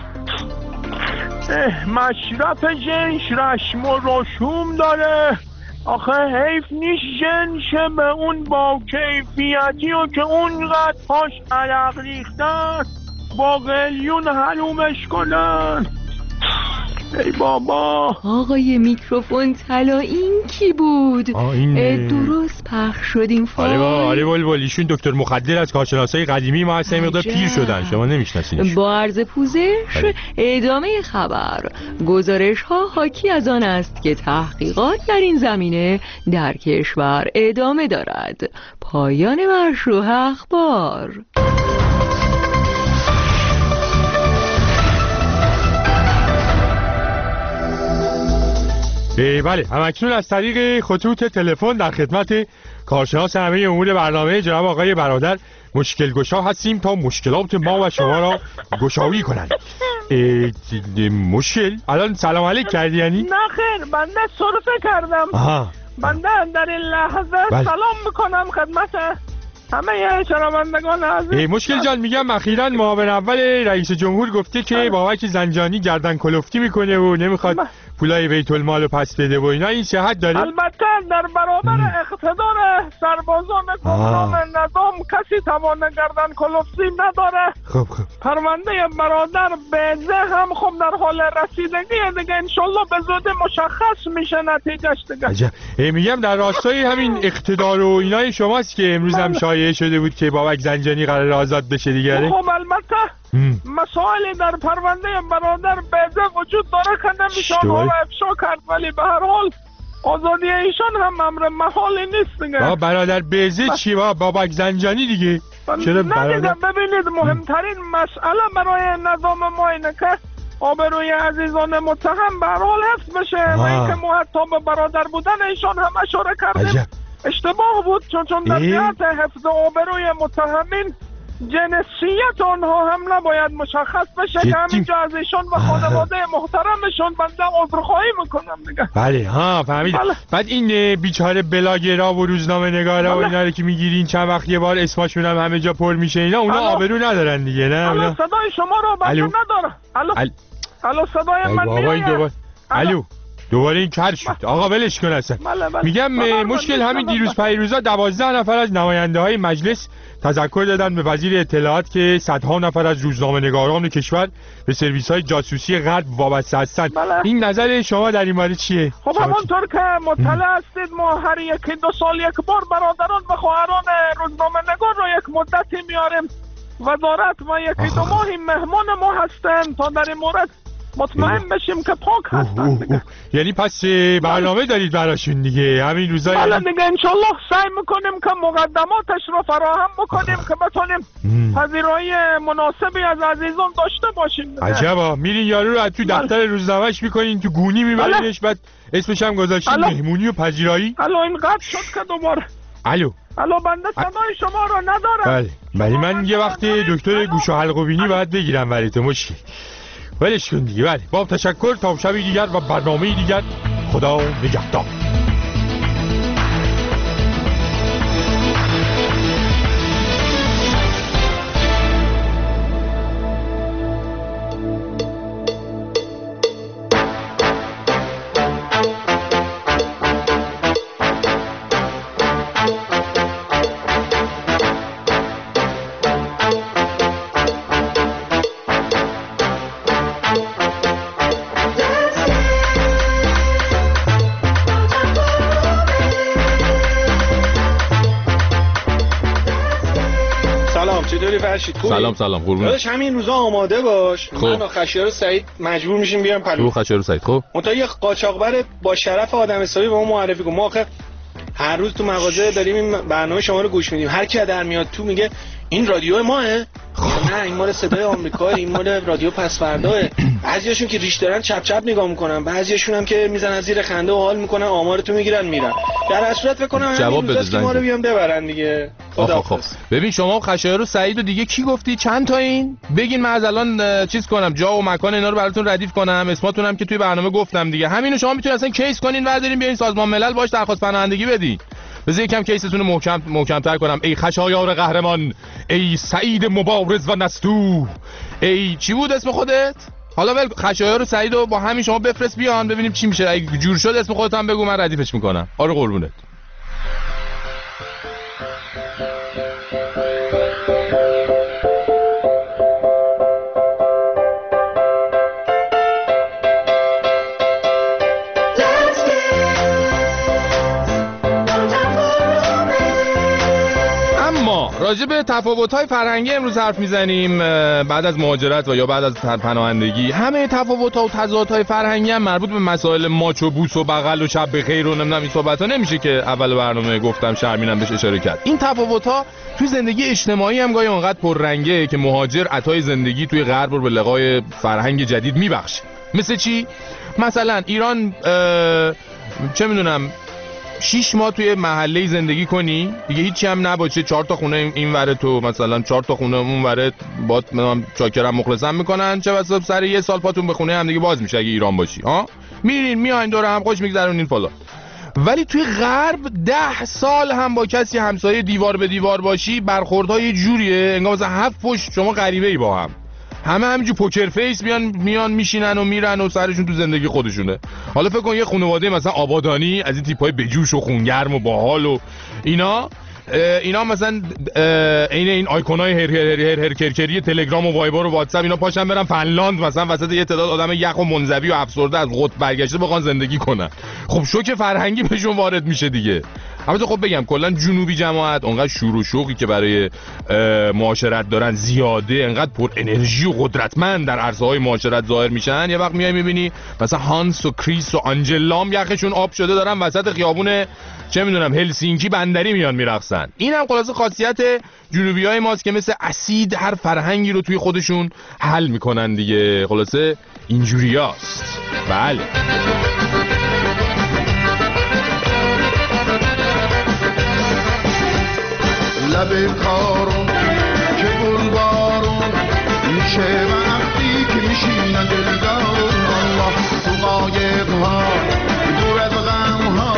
مصرف جنس رسم و رسوم داره. آخه حیف نیست جنس به اون با کیفیتی و که اونقدر پاش عرق ریختن با قلیون حرومش کنن. ای بابا. آقای میکروفون طلا این کی بود؟ این درست پخش شدیم فایل. آره بلبل، ایشون دکتر مخدر از کارشناسای قدیمی ما هستن، مقدار پیر شدن، شما نمیشناسینش. با عرض پوزش ادامه خبر. گزارش ها حاکی از آن است که تحقیقات در این زمینه در کشور ادامه دارد. پایان مشروع اخبار. بله، همکنون از طریق خطوط تلفن در خدمت کارشناس همه امور برنامه جناب آقای برادر مشکل گشا هستیم تا مشکلات ما و شما را گشایی کنند. مشکل الان سلام علیک کردی یعنی؟ نه خیر، بنده صرفه کردم. بنده در این لحظه سلام میکنم خدمت همه شنوندگان عزیز. مشکل جان، میگم اخیراً معاون اول رئیس جمهور گفته که بابک زنجانی گردن کلفتی میکنه و نمیخواد پولای بیت المال رو پس بده و اینا، این صحت داره؟ البته در برابر اقتدار سربازان گمنام نظام کسی توان گردن کلفتی نداره. خب پرونده برادر بیزه هم خب در حال رسیدگی دیگه، انشالله به زودی مشخص میشه نتیجهش دیگه. عجب. میگم در راستای همین اقتدار و اینای شماست که امروز هم شایعه شده بود که بابک زنجانی قرار آزاد بشه دیگه. خب البته مسائلی در پرونده برادر بیزه وجود داره که نمیشه آنها افشا کرد، ولی به هر حال آزادی ایشان هم امر محالی نیست دیگه. برادر بیزه چی؟ بابک زنجانی دیگه. چرا برادر؟ ببینید مهمترین مسئله برای نظام ما اینه که آبروی عزیزان متهم به هر حال حفظ بشه و اینکه ما حتی به برادر بودن ایشان هم اشاره کردیم اشتباه بود، چون در جهت حفظ آبروی متهمین جنسیت آنها هم نباید مشخص بشه که همینجا از ایشان و خانواده محترمشون بنده عذرخواهی میکنم دیگه. بله فهمیدم. بعد این بیچاره بلاگرها و روزنامه نگارا و اینا رو که میگیرین چند وقت یه بار اسمشون هم همه جا پر میشه، اینا اونا آبرو ندارن دیگه. نه صدای شما رو بنده نداره. الو صدای من میاد. الو دوباره این کر شد. آقا ولش کن اصلا. میگم مشکل همین دیروز پیروزا 12 نفر از نماینده های مجلس تذکر دادن به وزیر اطلاعات که صدها نفر از روزنامه نگاران کشور به سرویس های جاسوسی غرب وابسته هستند. این نظر شما در این مورد چیه؟ خب همونطور که مطلع هستید ما هر یکی 2 سال یک بار برادران و خواهران روزنامه نگار رو یک مدتی میاریم وزارت و یکی 2 ماهی مهمان ما هستن تا در این مورد مطمئن بشیم که پاک هستن. یعنی پس برنامه دارید براشون دیگه همین روزای؟ بله دیگه، انشالله سعی میکنیم که مقدماتش رو فراهم بکنیم که بتونیم پذیرایی مناسبی از عزیزان داشته باشیم. عجبا، میرین یارو رو تو دفتر روزنامه‌اش میکنین تو گونی میبرینش، بعد اسمش هم گذاشتین مهمونی و پذیرایی. این قطع شد که دوباره. الو بنده صدای شما رو ندارم. بله من یه وقت دکتر گوش و حلق و بینی باید بگیرم برای تو مشکل. ولش کن دیگه. بله با تشکر، تا شبی دیگر و برنامه دیگر، خدا نگهدار. سلام قربونت. داداش همین روزا آماده باش. من و خشایار سعید مجبور میشیم بیام پلو. خشایار سعید خب منتها یه قاچاقبر با شرف آدم حسابی به ما معرفی کن. ما آخه هر روز تو مغازه داریم این برنامه شما رو گوش میدیم، هر کی در میاد تو میگه این رادیو ماه. نه این مال صدای آمریکا، این مال رادیو پسفرداه. بعضیاشون که ریش دارن چپ چپ نگاه میکنن، بعضیاشون هم که میزنن زیر خنده و حال میکنن، آمارتو میگیرن میرن. در اصل فکر کنم جواب بده ما رو بیام ببرن دیگه. خب ببین شما خشایار و سعید و دیگه کی گفتی چند تا این بگین، من از الان چیز کنم جا و مکان اینا رو براتون ردیف کنم، اسماتون هم که توی برنامه گفتم دیگه. همینو شما میتونید اصلا کیس کنین بردارین بیاین سازمان ملل باش درخواست پناهندگی بدین. بذار یکم کیستون رو محکم‌تر کنم. ای خشایار قهرمان، ای سعید مبارز و نستو، ای چی بود اسم خودت؟ حالا ول خشایار و سعید رو با همین شما بفرست بیان ببینیم چی میشه. اگه جور شد اسم خودت هم بگو، من ردیفش میکنم. آره قربونت. راجع به تفاوت‌های فرهنگی امروز حرف میزنیم بعد از مهاجرت و یا بعد از پناهندگی. همه تفاوت‌ها و تضادهای فرهنگی هم مربوط به مسائل ماچ و بوس و بغل و شب بخیر و نمیدونم این صحبت‌ها نمیشه که اول برنامه گفتم شرمینم بهش اشاره کرد. این تفاوت‌ها توی زندگی اجتماعی هم گاهی اونقدر پررنگه که مهاجر عطای زندگی توی غرب رو به لقای فرهنگ جدید میبخشه. مثل چی؟ مثلا ایران چه میدونم 6 ماه توی محله زندگی کنی دیگه هیچی هم نباشه، 4 تا خونه این وره تو مثلا 4 تا خونه اون وره با چاکرم مخلصم میکنن، چه بسا سر یه سال پاتون به خونه هم دیگه باز میشه اگه ایران باشی. میرین میاین دور هم خوش میگذرونین فلان. ولی توی غرب 10 سال هم با کسی همسایه دیوار به دیوار باشی برخوردها یه جوریه انگار مثلا 7 پشت شما غریبه‌ای با هم. همه همینجور پوکر فیس میان میشینن و میرن و سرشون تو زندگی خودشونه. حالا فکر کن یه خانواده مثلا آبادانی از این تیپای بجوش و خونگرم و باحال و اینا مثلا این آیکونای هر کرکری تلگرام و وایبر و واتساپ اینا پاشن برن فنلاند مثلا وسط یه تعداد آدم یخ و منزوی و افسرده از قطب برگشته بخوان زندگی کنن. خب شوک فرهنگی بهشون وارد میشه دیگه. البته خب بگم کلا جنوبی جماعت اونقدر شور و شوقی که برای معاشرت دارن زیاده، انقدر پر انرژی و قدرتمند در عرصه‌های معاشرت ظاهر میشن. یه وقت میای میبینی مثلا هانس و کریس و آنجلام یخشون آب شده دارن وسط خیابون چه میدونم هلسینکی بندری میان میرقصن. این هم خلاصه خاصیت جنوبیای ماست که مثل اسید هر فرهنگی رو توی خودشون حل میکنن دیگه. خلاصه اینجوریاست. بله لب کارون که گل بارون میشه وقتی که میشینن دلدار الله تو قایق ها دور از غم ها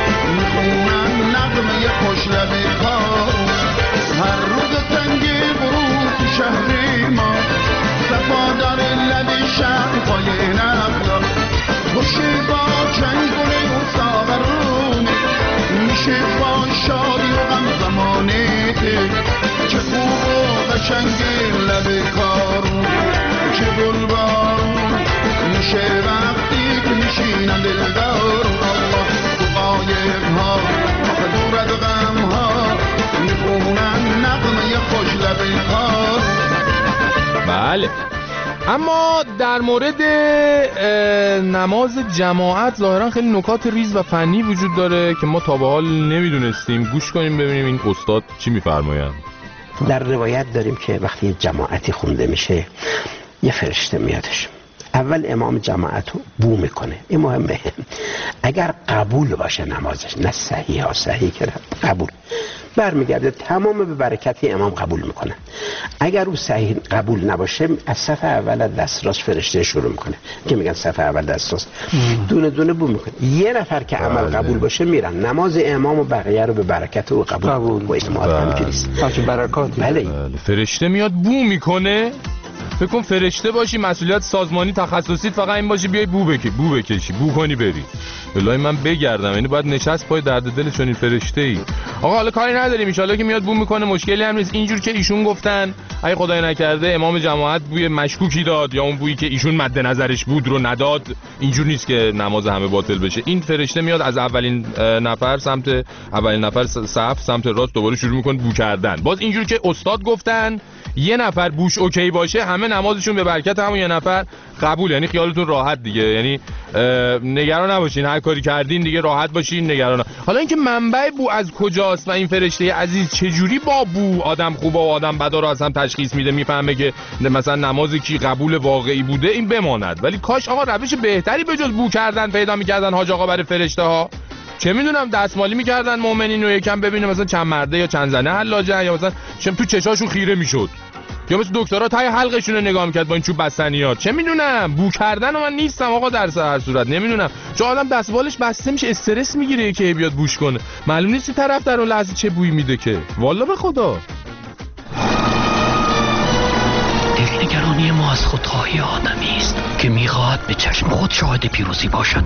میخونن نغمه خوش لب کارون. هر روز تنگ غروب تو شهر ما صفا داره لب شهر پای نقلا خوشی با چنگونه و ساغرونه میشه با شادی و غم زمانه چه خوب و قشنگه لب کارون چه گل بارون میشه وقتی که میشینن دلدار الله تو قایق ها آخه دور از غم ها میخونن نغمه خوش لب کارون. بله اما در مورد نماز جماعت ظاهرا خیلی نکات ریز و فنی وجود داره که ما تا به حال نمیدونستیم. گوش کنیم ببینیم این استاد چی میفرمایند. در روایت داریم که وقتی یه جماعتی خونده میشه یه فرشته میادش، اول امام جماعت رو بو میکنه. این مهمه اگر قبول باشه نمازش، نه صحیح ها صحیح که قبول برمیگرده تمام به برکت امام قبول میکنه. اگر او صحیح قبول نباشه از صف اول از دست راست فرشته شروع میکنه که میگن صف اول دست راست دونه دونه بو میکنه. یه نفر که عمل قبول باشه میرن نماز امام و بقیه رو به برکت او قبول و اعتماد همینجوریه برکات. بله فرشته میاد بو میکنه. فکر کن فرشته باشی مسئولیت سازمانی تخصصیت فقط این باشی بیای بو بکشی بو کنی بری. والله من بگردم یعنی باید نشست پای درد دل چون این فرشته ای. آقا حالا کاری نداریم ان شاءالله که میاد بو میکنه مشکلی هم نیست. اینجور که ایشون گفتن اگه خدای نکرده امام جماعت بوی مشکوکی داد یا اون بویی که ایشون مد نظرش بود رو نداد، اینجور نیست که نماز همه باطل بشه. این فرشته میاد از اولین نفر صف سمت راست دوباره شروع میکنه بو کردن. باز اینجور که استاد گفتن یه نفر بوش اوکی باشه همه نمازشون به برکت همون یه نفر قبول. یعنی خیالتون راحت دیگه، یعنی نگران نباشین، هر کاری کردین دیگه راحت باشین نگران. حالا اینکه منبع بو از کجاست و این فرشته عزیز چجوری با بو آدم خوبه و آدم بدا رو اصلا تشخیص میده میفهمه که مثلا نماز کی قبول واقعی بوده، این بماند. ولی کاش آقا روش بهتری به جز بو کردن پیدا میکردن حاج آقا برای فرشته ها. چه میدونم دستمالی میکردن مؤمنین رو یکم ببینه مثلا چند مرده یا چند زنه حلاجه یا مثلا تو چشاشون خیره میشد یا مثل دکترها تای حلقشون رو نگاه میکرد با این چوب بستنیات. چه میدونم بو کردن و من نیستم آقا در هر صورت نمیدونم چون آدم دستبالش بسته میشه استرس میگیره که بیاد بوش کنه معلوم نیست طرف در اون لحظه چه بویی میده که والله به خدا. دلنگرانی ما از خودخواهی آدمی است که میخواهد به چشم خود شاهد پیروزی باشد.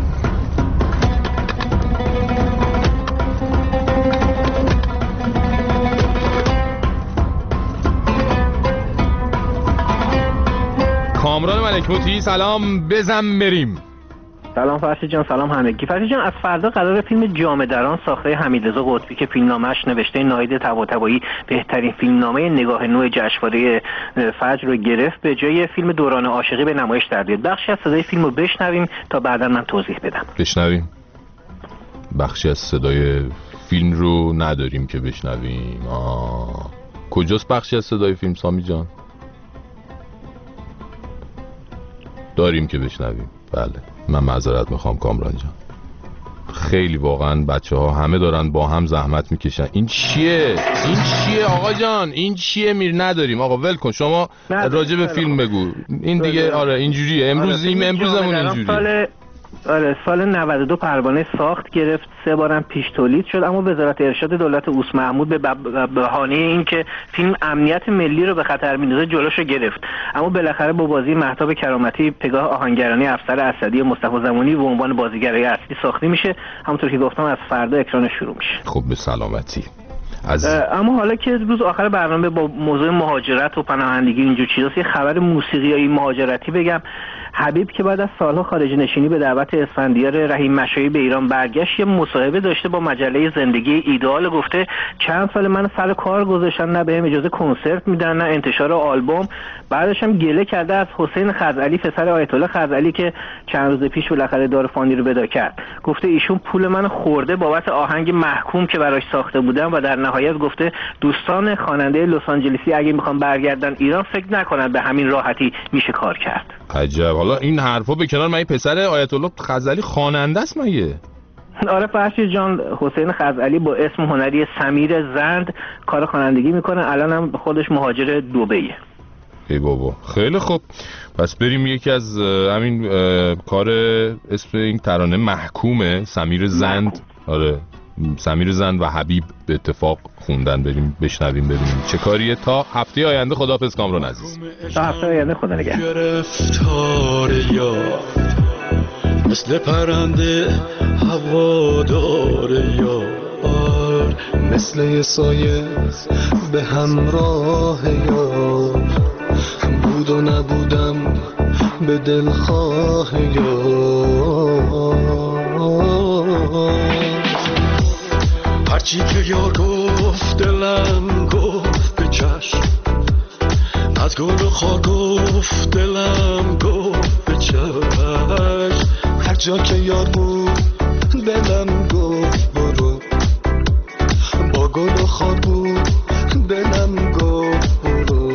کامران ملک موتی سلام بزن بریم. سلام فرشید جان، سلام همگی. فرشید جان، از فردا قرار فیلم جامه دران ساخته حمیدرضا قطبی که فیلمنامه‌اش نوشته ناهید طباطبایی بهترین فیلمنامه نگاه نو جشنواره فجر رو گرفت، به جای فیلم دوران عاشقی به نمایش در بیاد. بخشی از صدای فیلم رو بشنویم تا بعدا من توضیح بدم. بشنویم. بخشی از صدای فیلم رو نداریم که بشنویم. کجاست بخشی از صدای فیلم سامی جان؟ داریم که بشنویم. بله، من معذرت میخوام کامران جان. خیلی واقعا بچه ها همه دارن با هم زحمت میکشن. این چیه آقا جان؟ این چیه؟ نداریم آقا، ول کن. شما راجع به فیلم بگو. این دیگه آره اینجوریه. امروزمون اینجوریه. سال 92 پروانه ساخت گرفت، 3 بارم پیش تولید شد، اما وزارت ارشاد دولت اوس محمود به بهانه اینکه فیلم امنیت ملی رو به خطر میندازه جلوشو گرفت. اما بالاخره با بازی مهتاب کرامتی پگاه آهنگرانی افسر اسدی مصطفی زمانی به عنوان بازیگرای اصلی ساخته میشه. همونطور که گفتم از فردا اکران شروع میشه. خب به سلامتی. اما حالا که روز آخر برنامه با موضوع مهاجرت و پناهندگی اینجور چیزاست، یه خبر موسیقیایی مهاجرتی بگم. حبیب که بعد از سالها خارج نشینی به دعوت اسفندیار رحیم مشایی به ایران برگشت، یه مصاحبه داشته با مجله زندگی ایدئال. گفته چند سال من سر کار گذاشتن، نه بهم اجازه کنسرت میدن نه انتشار آلبوم. بعدش هم گله کرده از حسین خزعلی پسر آیت الله خزعلی که چند روز پیش بالاخره دار فانی رو ودا کرد. گفته ایشون پول من خورده بابت آهنگ محکوم که براش ساخته بودم و در نهایت گفته دوستان خواننده لس آنجلسی اگه میخوان برگردن ایران فکر نکنن به همین راحتی میشه کار کرد. عجب. حالا این حرفا به کنار، من پسر آیت الله خزعلی خواننده است مگه؟ آره فرشید جان، حسین خزعلی با اسم هنری سمیر زند کار خوانندگی میکنه، الان هم خودش مهاجر دبیه. ای بابا، خیلی خوب. پس بریم یکی از همین کار اسم این ترانه محکومه، سمیر زند. آره، سمیر زند و حبیب به اتفاق خوندن. بریم بشنویم ببینیم چه کاریه. تا هفته آینده خداحافظ کامران عزیز. تا هفته آینده خدا نگهدار. گرفتار یار مثل پرنده هوادار یار، مثل یه سایه به همراه یار، بود و نبودم به دلخواه یار. هرچی که یار گفت دلم گفت به چشم، از گل و خار گفت دلم گفت به چشم، هر جا که یار بود دلم گفت برو، با گل و خار بود دلم گفت برو.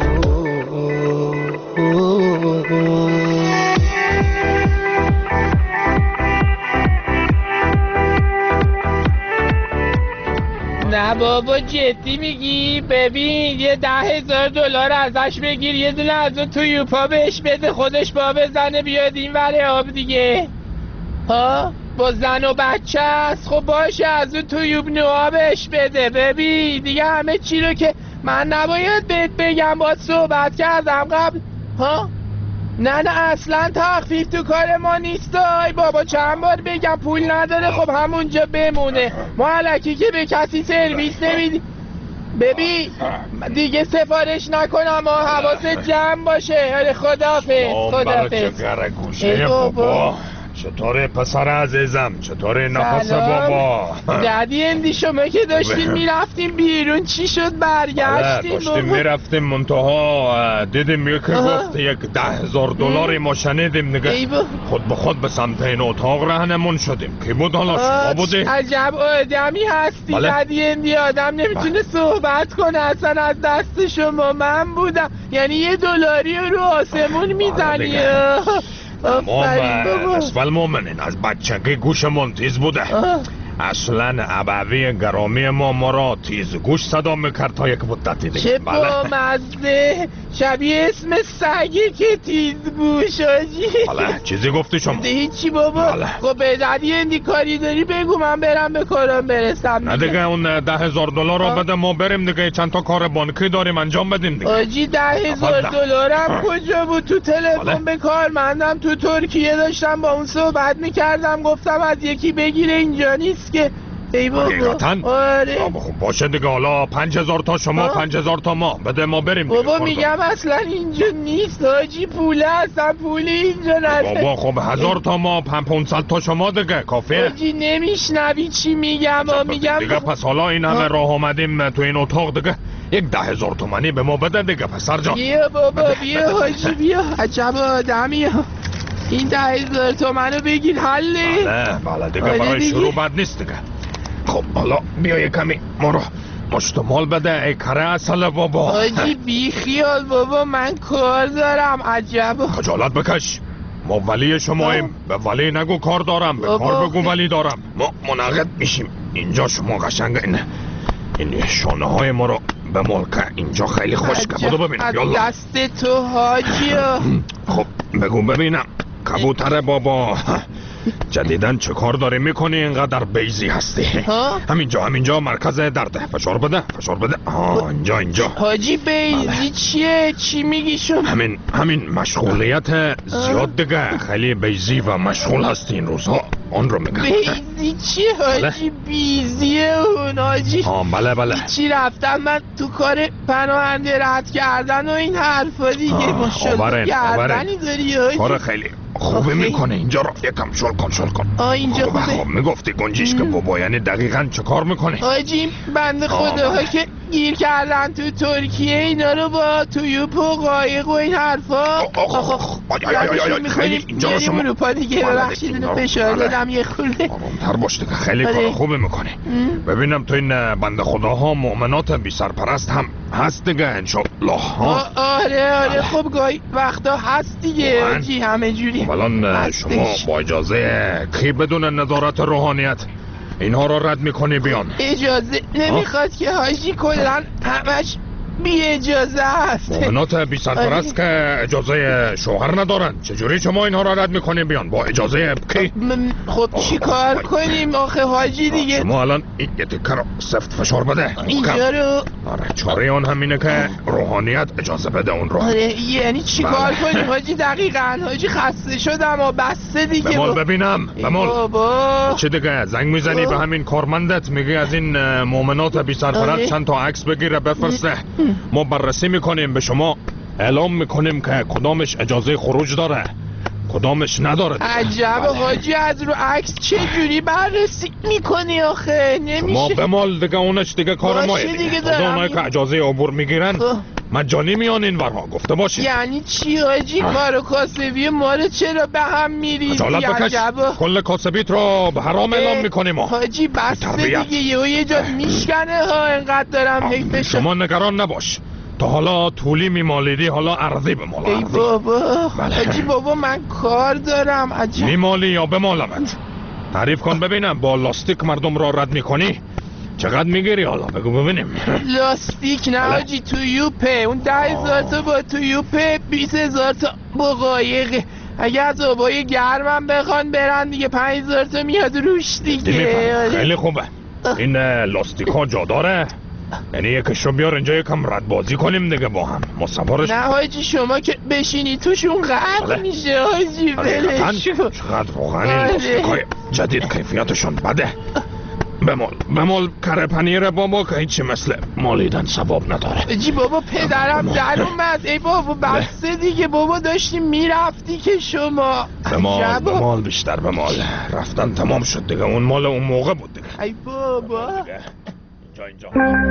نه بابا جدی میگی؟ ببین یه $10,000 ازش بگیر، یه دونه از اون تویوپا بهش بده، خودش با بزنه بیاد این ور آب دیگه. ها با زن و بچه است. خب باشه از اون تویوب نوها بهش بده. ببین دیگه همه چی رو که من نباید بهت بگم، با صحبت کردم قبل. ها نه اصلا تخفیف تو کار ما نیست. ای بابا چند بار بگم پول نداره، خب همونجا بمونه. ما الکی که به کسی سرویس نمیدیم. ببین دیگه سفارش نکنم، حواست جمع باشه. خداحافظ. گوشه بابا چطوره پسر عزیزم؟ چطوره نفس بابا؟ دادی اندی شما که داشتیم میرفتیم بیرون چی شد برگشتیم؟ داشتیم میرفتیم منتها دیدیم یکی گفت یک $10,000 ما شنیدیم دیگه خود به خود به سمت این اتاق رهنمون شدیم. کی بود حالا؟ شما بودی؟ عجب آدمی هستی. دادی اندی آدم نمیتونه صحبت کنه اصلا از دست شما. من بودم یعنی $1 رو آسمون میزنی. نصف المؤمنین از بچگی گوشمون تیز بوده. اصلا ابوی گرامی ما را تیز گوش صدا میکرد تا یک مدتی دیگه. چه بامزه، شبیه اسم سگی که تیز گوش آجی. حالا چیزی گفتی شما؟ هیچی بابا. خب به دادی اندی کاری داری بگو من برم به کارم برسم. نه دیگه اون $10,000 رو بده ما بریم دیگه، چند تا کار بانکی داریم انجام بدیم دیگه. آجی $10,000 هم کجا بود؟ تو تلفن به کارمندم تو ترکیه داشتم با اون صحبت میکردم، گفتم از یکی بگیره اینجا نیست که. ای بابا حقیقتاً؟ آره خب باشه دیگه، حالا 5000 تا شما 5000 تا ما بده، ما بریم دیگه. بابا میگم اصلا اینجا نیست حاجی، پوله اصلا پولی اینجا نداره. بابا خب 1000 تا ما 500 تا شما دیگه کافیه. حاجی نمیشنوی چی میگم؟ میگم دیگه پس حالا این همه راه اومدیم تو این اتاق دیگه 10,000 تومانی به ما بده دیگه پسر جان. بیا بابا بیا حاجی بیا، عجب آدمی. این 10,000 تومنو بگیر حله. بله دیگه برای شروع بد نیست دیگه. خب حالا بیا یه کمی ما رو مشتمال بده ای کره اصل بابا. حاجی بی خیال بابا، من کار دارم. عجب خجالت بکش، ما ولی شماییم. به ولی نگو کار دارم، به کار بگو ولی دارم. ما منعقد میشیم اینجا. شما قشنگ این شانه های ما رو به ملکه اینجا خیلی خوشگه. بودو ببینم یالا. دست تو حاجی. خب بگو ببینم کبوتر بابا، جدیدن چه کار داری میکنی اینقدر بیزی هستی؟ همینجا مرکز درده. فشار بده فشار بده. اینجا حاجی بیزی چیه؟ چی میگی شما؟ همین مشغولیت زیاد دیگه. خیلی بیزی و مشغول هستی این روزها، اون رو میگم. بیزی چیه حاجی؟ بیزیه اون حاجی. بله چی رفتم من تو کار پناهنده رد کردن و این حرفا دیگه. ماشاءالله گردنی داری حاجی. کار خیلی خوبه میکنه. اینجا رو یکم شل کن. اینجا خوبه. خب میگفتی گنجیش که بابا، یعنی دقیقاً چه کار میکنه؟ حاجی بنده خداها که گیر کردن تو ترکیه اینا رو با تویوپ و قایق و این حرفا خیلی اینجا رو شما اروپا دیگه. ببخشید اینو فشار دادم یه خورده. آرام‌تر باش دیگه، خیلی کار خوبه میکنه. ببینم تو این بنده خداها مؤمنات بی سرپرست هم هست دیگه انشالله. آره خب گاهی وقتا هست دیگه حاجی، همه جوری. الان شما با اجازه کی بدون نظارت روحانیت اینها رو رد میکنی بیان؟ اجازه نمیخواد که حاجی، کلن همش بی اجازه هست. مؤمنات بی سرپرست که اجازه شوهر ندارن، چجوری شما اینها رو رد میکنی بیان؟ با اجازه کی؟ خب چی کار کنیم آخه حاجی دیگه؟ شما الان این یه تکه رو سفت فشار بده اینجا رو. چاره اون همینه که روحانیت اجازه بده اون رو. یعنی چی کار کنیم حاجی دقیقاً؟ حاجی خسته شدم و بسته دیگه. بمال ببینم بمال. چه دیگه زنگ میزنی به همین کارمندت میگی از این مؤمنات بی سرپرست چند تا عکس بگیره بفرسته. ما بررسی میکنیم، به شما اعلام میکنیم که کدامش اجازه خروج داره کدامش نداره. عجب حاجی، از رو عکس چه جوری بررسی میکنی آخه؟ نمیشه. ما بمال دیگه، اونش دیگه کار ماه دیگه. اونایی که اجازه عبور میگیرن مجانی میان این ورها، گفته باشید. یعنی چی حاجی؟ کار کاسبی ما رو چرا به هم میریزی؟ خجالت بکش، کل کاسبیت رو به حرام اعلام میکنیم. حاجی بسته دیگه، یه جا میشکنه ها. اینقدر دارم حیفش. شما نگران نباش، تا حالا طولی میمالیدی، حالا عرضی بمال. ای بابا حاجی بابا من کار دارم. عجب میمالی یا بمالمت؟ تعریف کن ببینم. با لاستیک مردم را رد میکنی؟ چقدر میگیری حالا بگو ببینیم. لاستیک نه حاجی، تویوپه. اون 10,000 تا با تویوپه، 20,000 تا با قایقه. اگه از آبای گرمم بخوان برن دیگه 5,000 تا میاد روش دیگه. خیلی خوبه. این لاستیک ها جا داره؟ یعنی یکشو بیار اینجا یکم رد بازی کنیم دیگه با هم. مصفرش نه حاجی، شما که بشینی توشون غرق میشه حاجی. ولش چقدر واقعا این لاستیکای جدید کیفیتشون بده. بمال کره پنیر بابا که هیچی مثل مالیدن ثواب نداره. حاجی بابا پدرم در اومد. ای بابا بسته دیگه بابا، داشتی میرفتی که شما. بمال بیشتر بمال. رفتن تمام شد دیگه، اون مال اون موقع بود دیگه. ای بابا اینجا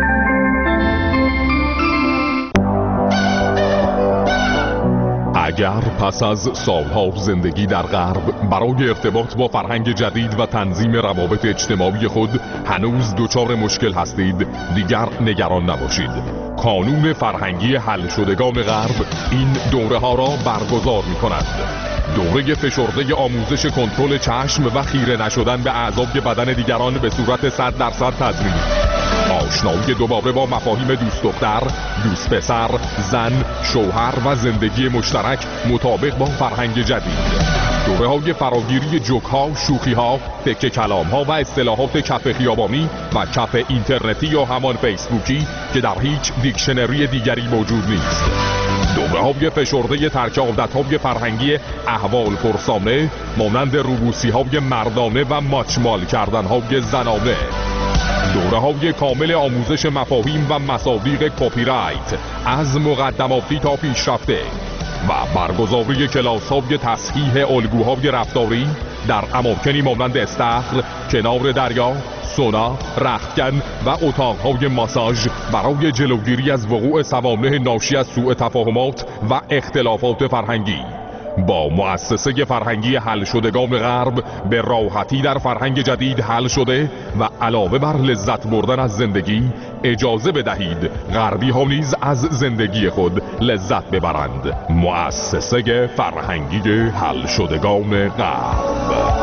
اگر پس از سالها زندگی در غرب برای ارتباط با فرهنگ جدید و تنظیم روابط اجتماعی خود هنوز دچار مشکل هستید، دیگر نگران نباشید. کانون فرهنگی حل شدگان غرب این دوره ها را برگزار می کند. دوره فشرده آموزش کنترل چشم و خیره نشدن به اعضای بدن دیگران به صورت 100% تضمینی. آشنایی دوباره با مفاهیم دوست دختر، دوست پسر، زن، شوهر و زندگی مشترک مطابق با فرهنگ جدید. دوره‌های فراگیری جوک‌ها، شوخی‌ها، تکه کلام‌ها و اصطلاحات کف خیابانی و کف اینترنتی یا همان فیسبوکی که در هیچ دیکشنری دیگری موجود نیست. دوره‌های فشرده ترک عادت‌های فرهنگی احوال پرسانه مانند روبوسی‌های مردانه و ماچمال کردن‌های زنانه. دوره‌های کامل آموزش مفاهیم و مصادیق کپی رایت از مقدماتی تا پیشرفته و برگزاری کلاس‌های تصحیح الگوهای رفتاری در اماکنی مانند استخر، کنار دریا، سونا، رختکن و اتاق‌های ماساژ برای جلوگیری از وقوع سوانح ناشی از سوء تفاهمات و اختلافات فرهنگی. با مؤسسه فرهنگی حل شدگان غرب به راحتی در فرهنگ جدید حل شده و علاوه بر لذت بردن از زندگی اجازه بدهید غربی ها نیز از زندگی خود لذت ببرند. مؤسسه فرهنگی حل شدگان غرب.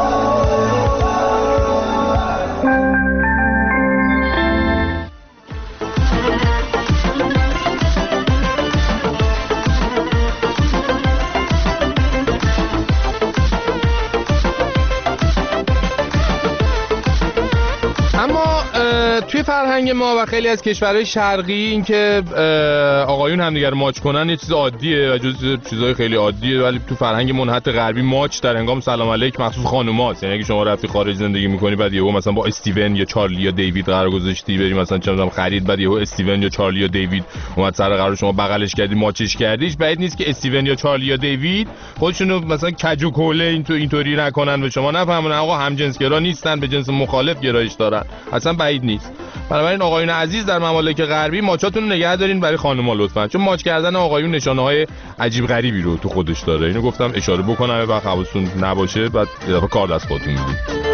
توی فرهنگ ما و خیلی از کشورهای شرقی این که آقایون همدیگر ماچ کنن یه چیز عادیه و جز چیزهای خیلی عادیه، ولی تو فرهنگ منحط غربی ماچ در هنگام سلام علیک مخصوص خانوماست. یعنی اگه شما رفتی خارج زندگی می‌کنی بعد یهو مثلا با استیون یا چارلی یا دیوید قرار گذاشتی بریم مثلا چه می‌دونم خرید، بعد یهو استیون یا چارلی یا دیوید اومد سر قرار شما بغلش کردی ماچش کردیش، بعید نیست که استیون یا چارلی یا دیوید خودشونو مثلا کج و کوله اینطوری نکنن به شما نفهمونن آقا همجنسگرا نیستن، به جنس مخالف گرایش دارن، اصلا بعید نیست. بنابراین آقایون عزیز در ممالک غربی ماچاتون رو نگه دارین برای خانم‌ها لطفاً، چون ماچ کردن آقایون نشانه‌های عجیب غریبی رو تو خودش داره. اینو گفتم اشاره بکنم و حواستون نباشه بعد یه دفعه کار دست خودتون میدید.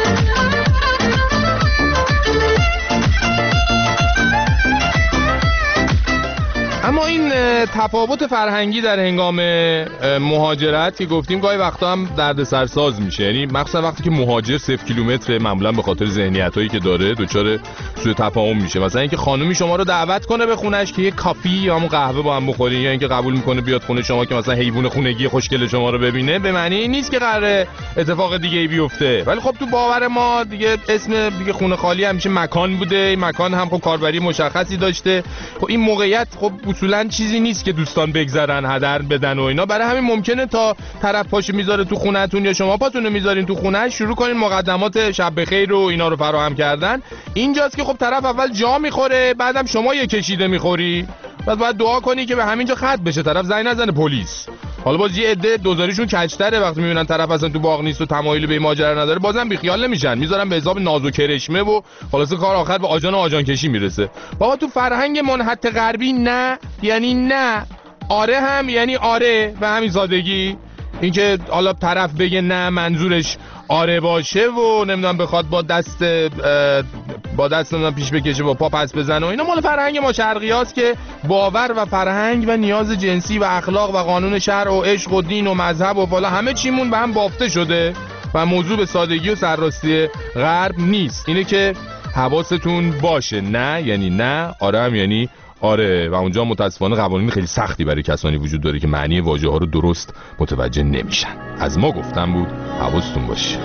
اما این تفاوت فرهنگی در هنگام مهاجرت که گفتیم گاهی وقتا هم دردسرساز میشه، یعنی مخصوصا وقتی که مهاجر 0 کیلومتر معمولا به خاطر ذهنیتایی که داره دچار سوء تفاهم میشه. مثلا اینکه خانومی شما رو دعوت کنه به خونش که یه کافی یا همون قهوه با هم بخورین، یا اینکه قبول میکنه بیاد خونه شما که مثلا حیوان خونگی خوشگل شما رو ببینه، به معنی این نیست که قراره اتفاق دیگه ای بیفته. ولی خب تو باور ما دیگه اسم دیگه خونه خالی همیشه مکان بوده، این مکان هم خب کاربری مشخصی داشته. خب این موقعیت خب اصولا چیزی نیست که دوستان بگذرن هدر بدن و اینا، برای همین ممکنه تا طرف پاشو میذاره تو خونه‌تون یا شما پاتونو میذارین تو خونه شروع کنین مقدمات شب بخیر و اینا رو فراهم کردن. اینجاست که خب طرف اول جا میخوره، بعدم شما یه کشیده میخوری، بعد باید دعا کنی که به همینجا ختم بشه، طرف زنگ نزنه پلیس. حالا باز یه عده دوزاریشون کج‌تره، وقتی میبینن طرف اصلا تو باغ نیست و تمایلی به ماجرا نداره بازم بیخیال نمیشن، میذارن به حساب ناز و کرشمه و خلاص کار آخر به آجان و آجان کشی میرسه. بابا تو فرهنگ منحط غربی نه یعنی نه، آره هم یعنی آره و همین سادگی. اینکه حالا طرف بگه نه منظورش آره باشه و نمیدونم بخواد با دست نمیدونم پیش بکشه با پا پس بزنه و اینا مال فرهنگ ما شرقیاست که باور و فرهنگ و نیاز جنسی و اخلاق و قانون شرع و عشق و دین و مذهب و والا همه چیمون به هم بافته شده و موضوع به سادگی و سرراستی غرب نیست. اینه که حواستون باشه، نه یعنی نه، آره هم یعنی آره. و اونجا متاسفانه قوانین خیلی سختی برای کسانی وجود داره که معنی واژه ها رو درست متوجه نمیشن. از ما گفتم بود حواستون باشه.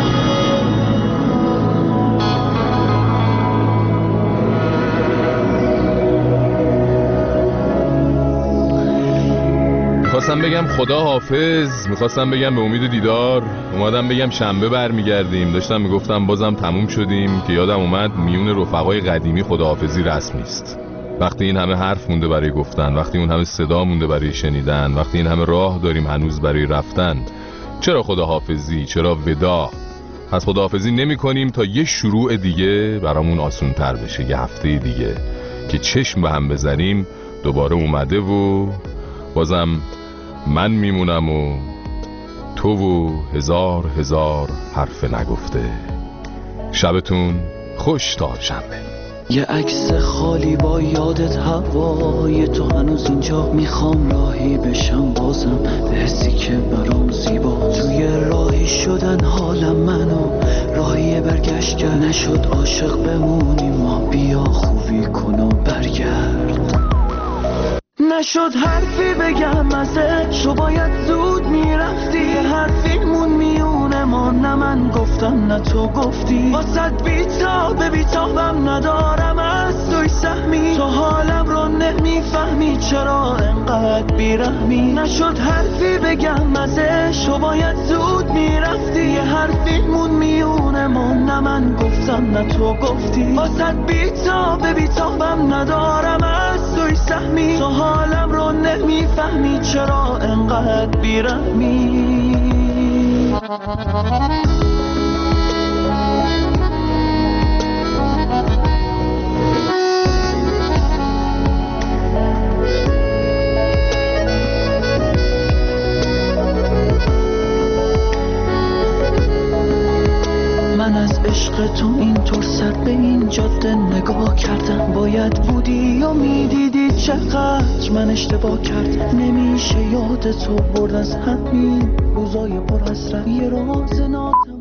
میخواستم بگم خدا حافظ، میخواستم بگم به امید دیدار، اومدم بگم شنبه برمیگردیم، داشتم میگفتم بازم تموم شدیم که یادم اومد میون رفقای قدیمی خداحافظی رسم نیست. وقتی این همه حرف مونده برای گفتن، وقتی اون همه صدا مونده برای شنیدن، وقتی این همه راه داریم هنوز برای رفتن، چرا خداحافظی؟ چرا ودا؟ پس خداحافظی نمی کنیم تا یه شروع دیگه برامون آسون تر بشه، یه هفته دیگه که چشم به هم بزنیم دوباره اومده و بازم من میمونم و تو و هزار هزار حرف نگفته. شبتون خوش تا شنبه. یه عکس خالی با یادت هوای تو هنوز اینجا. میخوام راهی بشم بازم به حسی که برام زیبا. توی راهی شدن حالم منو راهی برگشت کرد. نشد عاشق بمونیم ما، بیا خوبی کن و برگرد. نشد حرفی بگم ازش، تو باید زود میرفتی. یه حرفیمون میونه ما، نه من گفتم نه تو گفتی. واسد بیتابم ندارم از توی سهمی. تو حالم رو نمیفهمی چرا انقدر بیرحمی. نشد حرفی بگم ازش، تو باید زود میرفتی. یه حرفیمون میونه ما، نه من گفتم نه تو گفتی. واسد بیتابم ندارم از توی سهمی. تو حالم رو نمیفهمی چرا انقدر بیرحمی. من از عشق تو اینطور سر به این جاده نگاه کردم. باید بودی یا میدیدی چقدر من اشتباه کردم. نمیشه یاد تو برد از همین روزای پر حسرت. یه راز ناتمام